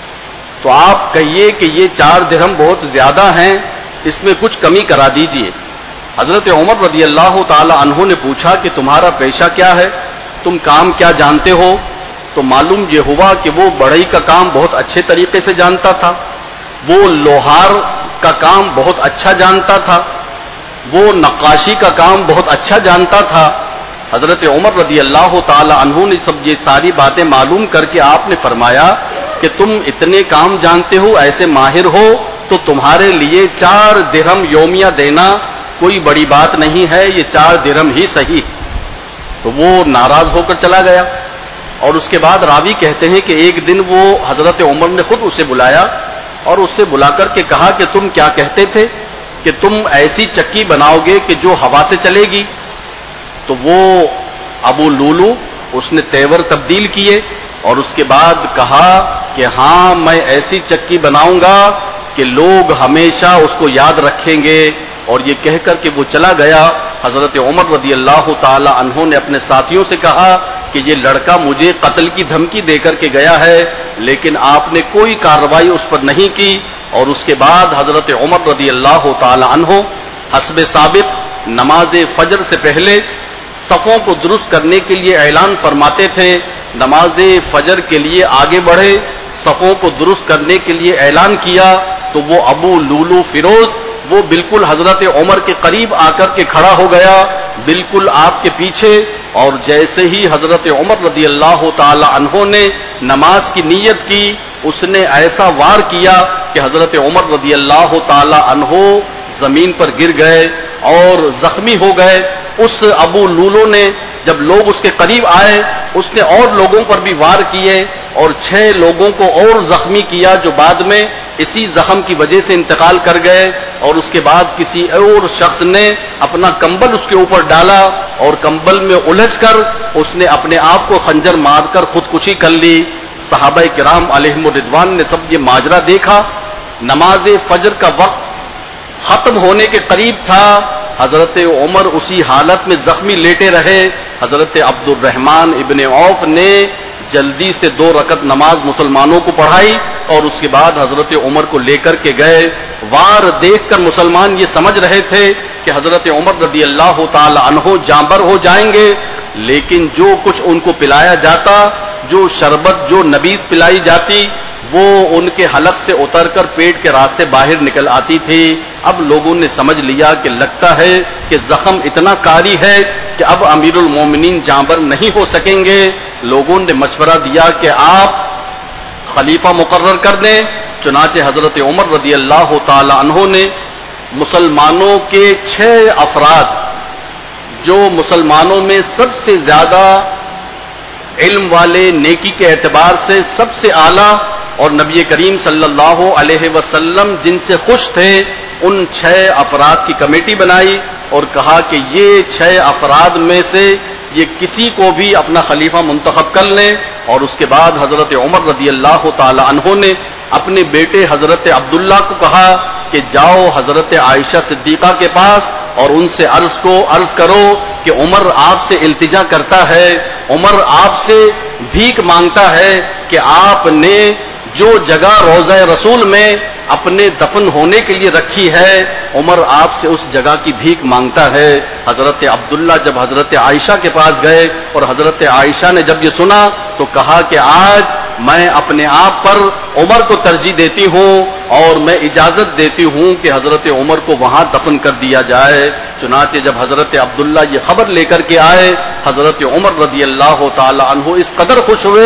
تو آپ کہیے کہ یہ 4 درہم بہت زیادہ ہیں، اس میں کچھ کمی کرا دیجئے۔ حضرت عمر رضی اللہ تعالی عنہ نے پوچھا کہ تمہارا پیشہ کیا ہے، تم کام کیا جانتے ہو؟ تو معلوم یہ ہوا کہ وہ بڑھئی کا کام بہت اچھے طریقے سے جانتا تھا، وہ لوہار کا کام بہت اچھا جانتا تھا، وہ نقاشی کا کام بہت اچھا جانتا تھا۔ حضرت عمر رضی اللہ تعالی عنہ نے سب یہ ساری باتیں معلوم کر کے آپ نے فرمایا کہ تم اتنے کام جانتے ہو، ایسے ماہر ہو، تو تمہارے لیے 4 درہم یومیہ دینا کوئی بڑی بات نہیں ہے، یہ 4 درہم ہی صحیح۔ تو وہ ناراض ہو کر چلا گیا۔ اور اس کے بعد راوی کہتے ہیں کہ ایک دن وہ حضرت عمر نے خود اسے بلایا اور اس سے بلا کر کے کہا کہ تم کیا کہتے تھے کہ تم ایسی چکی بناؤ گے کہ جو ہوا سے چلے گی؟ تو وہ ابو لولو اس نے تیور تبدیل کیے اور اس کے بعد کہا کہ ہاں میں ایسی چکی بناؤں گا کہ لوگ ہمیشہ اس کو یاد رکھیں گے۔ اور یہ کہہ کر کہ وہ چلا گیا۔ حضرت عمر رضی اللہ تعالی عنہ نے اپنے ساتھیوں سے کہا کہ یہ لڑکا مجھے قتل کی دھمکی دے کر کے گیا ہے، لیکن آپ نے کوئی کارروائی اس پر نہیں کی۔ اور اس کے بعد حضرت عمر رضی اللہ تعالی عنہ حسب سابق نماز فجر سے پہلے صفوں کو درست کرنے کے لیے اعلان فرماتے تھے، نماز فجر کے لیے آگے بڑھے، صفوں کو درست کرنے کے لیے اعلان کیا تو وہ ابو لولو فیروز وہ بالکل حضرت عمر کے قریب آ کر کے کھڑا ہو گیا، بالکل آپ کے پیچھے۔ اور جیسے ہی حضرت عمر رضی اللہ تعالی عنہ نے نماز کی نیت کی، اس نے ایسا وار کیا کہ حضرت عمر رضی اللہ تعالی عنہ زمین پر گر گئے اور زخمی ہو گئے۔ اس ابو لولو نے جب لوگ اس کے قریب آئے، اس نے اور لوگوں پر بھی وار کیے اور 6 لوگوں کو اور زخمی کیا جو بعد میں اسی زخم کی وجہ سے انتقال کر گئے۔ اور اس کے بعد کسی اور شخص نے اپنا کمبل اس کے اوپر ڈالا اور کمبل میں الجھ کر اس نے اپنے آپ کو خنجر مار کر خودکشی کر لی۔ صحابہ کرام علیہم الرضوان نے سب یہ ماجرا دیکھا۔ نماز فجر کا وقت ختم ہونے کے قریب تھا، حضرت عمر اسی حالت میں زخمی لیٹے رہے۔ حضرت عبد الرحمن ابن عوف نے جلدی سے 2 رکعت نماز مسلمانوں کو پڑھائی اور اس کے بعد حضرت عمر کو لے کر کے گئے۔ وار دیکھ کر مسلمان یہ سمجھ رہے تھے کہ حضرت عمر رضی اللہ تعالی عنہ جاں بر ہو جائیں گے، لیکن جو کچھ ان کو پلایا جاتا، جو شربت جو نبیذ پلائی جاتی، وہ ان کے حلق سے اتر کر پیٹ کے راستے باہر نکل آتی تھی۔ اب لوگوں نے سمجھ لیا کہ لگتا ہے کہ زخم اتنا کاری ہے کہ اب امیر المومنین جانبر نہیں ہو سکیں گے۔ لوگوں نے مشورہ دیا کہ آپ خلیفہ مقرر کر دیں۔ چنانچہ حضرت عمر رضی اللہ تعالی عنہ نے مسلمانوں کے 6 افراد جو مسلمانوں میں سب سے زیادہ علم والے، نیکی کے اعتبار سے سب سے اعلیٰ اور نبی کریم صلی اللہ علیہ وسلم جن سے خوش تھے، ان 6 افراد کی کمیٹی بنائی اور کہا کہ یہ 6 افراد میں سے یہ کسی کو بھی اپنا خلیفہ منتخب کر لیں۔ اور اس کے بعد حضرت عمر رضی اللہ تعالی عنہ نے اپنے بیٹے حضرت عبداللہ کو کہا کہ جاؤ حضرت عائشہ صدیقہ کے پاس اور ان سے عرض کرو کہ عمر آپ سے التجا کرتا ہے، عمر آپ سے بھیک مانگتا ہے کہ آپ نے جو جگہ روضہ رسول میں اپنے دفن ہونے کے لیے رکھی ہے، عمر آپ سے اس جگہ کی بھیک مانگتا ہے۔ حضرت عبداللہ جب حضرت عائشہ کے پاس گئے اور حضرت عائشہ نے جب یہ سنا تو کہا کہ آج میں اپنے آپ پر عمر کو ترجیح دیتی ہوں اور میں اجازت دیتی ہوں کہ حضرت عمر کو وہاں دفن کر دیا جائے۔ چنانچہ جب حضرت عبداللہ یہ خبر لے کر کے آئے حضرت عمر رضی اللہ تعالی عنہ اس قدر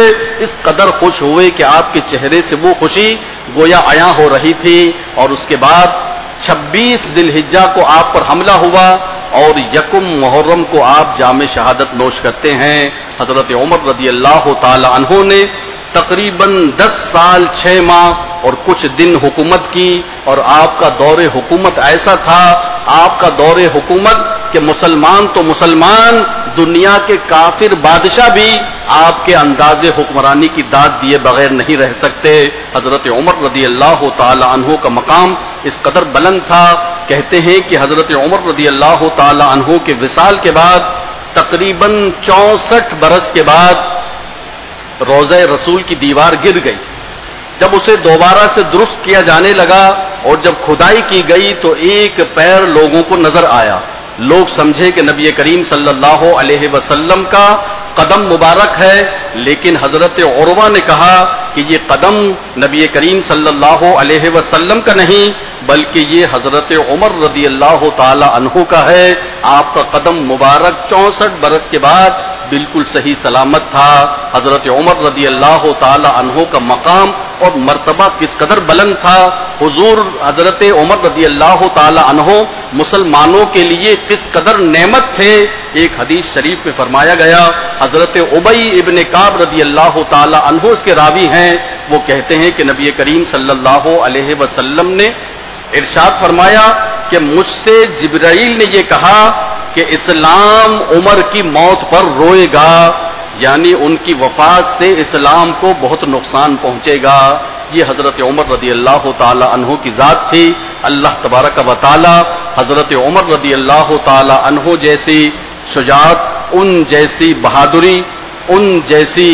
خوش ہوئے کہ آپ کے چہرے سے وہ خوشی گویا عیاں ہو رہی تھی. اور اس کے بعد 26 ذی الحجہ کو آپ پر حملہ ہوا اور 1 محرم کو آپ جام شہادت نوش کرتے ہیں. حضرت عمر رضی اللہ تعالی عنہ نے تقریباً 10 سال 6 ماہ اور کچھ دن حکومت کی. اور آپ کا دور حکومت ایسا تھا، آپ کا دور حکومت کہ مسلمان تو مسلمان، دنیا کے کافر بادشاہ بھی آپ کے انداز حکمرانی کی داد دیے بغیر نہیں رہ سکتے. حضرت عمر رضی اللہ تعالی عنہ کا مقام اس قدر بلند تھا. کہتے ہیں کہ حضرت عمر رضی اللہ تعالی عنہ کے وصال کے بعد تقریباً 64 برس کے بعد روضہ رسول کی دیوار گر گئی. جب اسے دوبارہ سے درست کیا جانے لگا اور جب کھدائی کی گئی تو ایک پیر لوگوں کو نظر آیا. لوگ سمجھے کہ نبی کریم صلی اللہ علیہ وسلم کا قدم مبارک ہے، لیکن حضرت عروہ نے کہا کہ یہ قدم نبی کریم صلی اللہ علیہ وسلم کا نہیں بلکہ یہ حضرت عمر رضی اللہ تعالی عنہ کا ہے. آپ کا قدم مبارک 64 برس کے بعد بالکل صحیح سلامت تھا. حضرت عمر رضی اللہ تعالی عنہ کا مقام اور مرتبہ کس قدر بلند تھا. حضور حضرت عمر رضی اللہ تعالی عنہ مسلمانوں کے لیے کس قدر نعمت تھے. ایک حدیث شریف میں فرمایا گیا، حضرت ابی ابن کعب رضی اللہ تعالی عنہ اس کے راوی ہیں، وہ کہتے ہیں کہ نبی کریم صلی اللہ علیہ وسلم نے ارشاد فرمایا کہ مجھ سے جبرائیل نے یہ کہا کہ اسلام عمر کی موت پر روئے گا، یعنی ان کی وفات سے اسلام کو بہت نقصان پہنچے گا. یہ حضرت عمر رضی اللہ تعالی عنہ کی ذات تھی. اللہ تبارک و تعالی حضرت عمر رضی اللہ تعالی عنہ جیسی شجاعت، ان جیسی بہادری، ان جیسی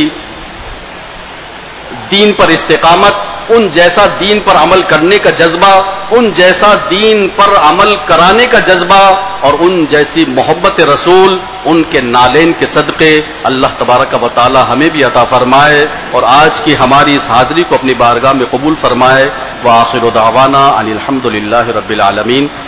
دین پر استقامت، ان جیسا دین پر عمل کرنے کا جذبہ، ان جیسا دین پر عمل کرانے کا جذبہ اور ان جیسی محبت رسول ان کے نالین کے صدقے اللہ تبارک و تعالی ہمیں بھی عطا فرمائے اور آج کی ہماری اس حاضری کو اپنی بارگاہ میں قبول فرمائے. وآخر دعوانا ان الحمد للہ رب العالمین.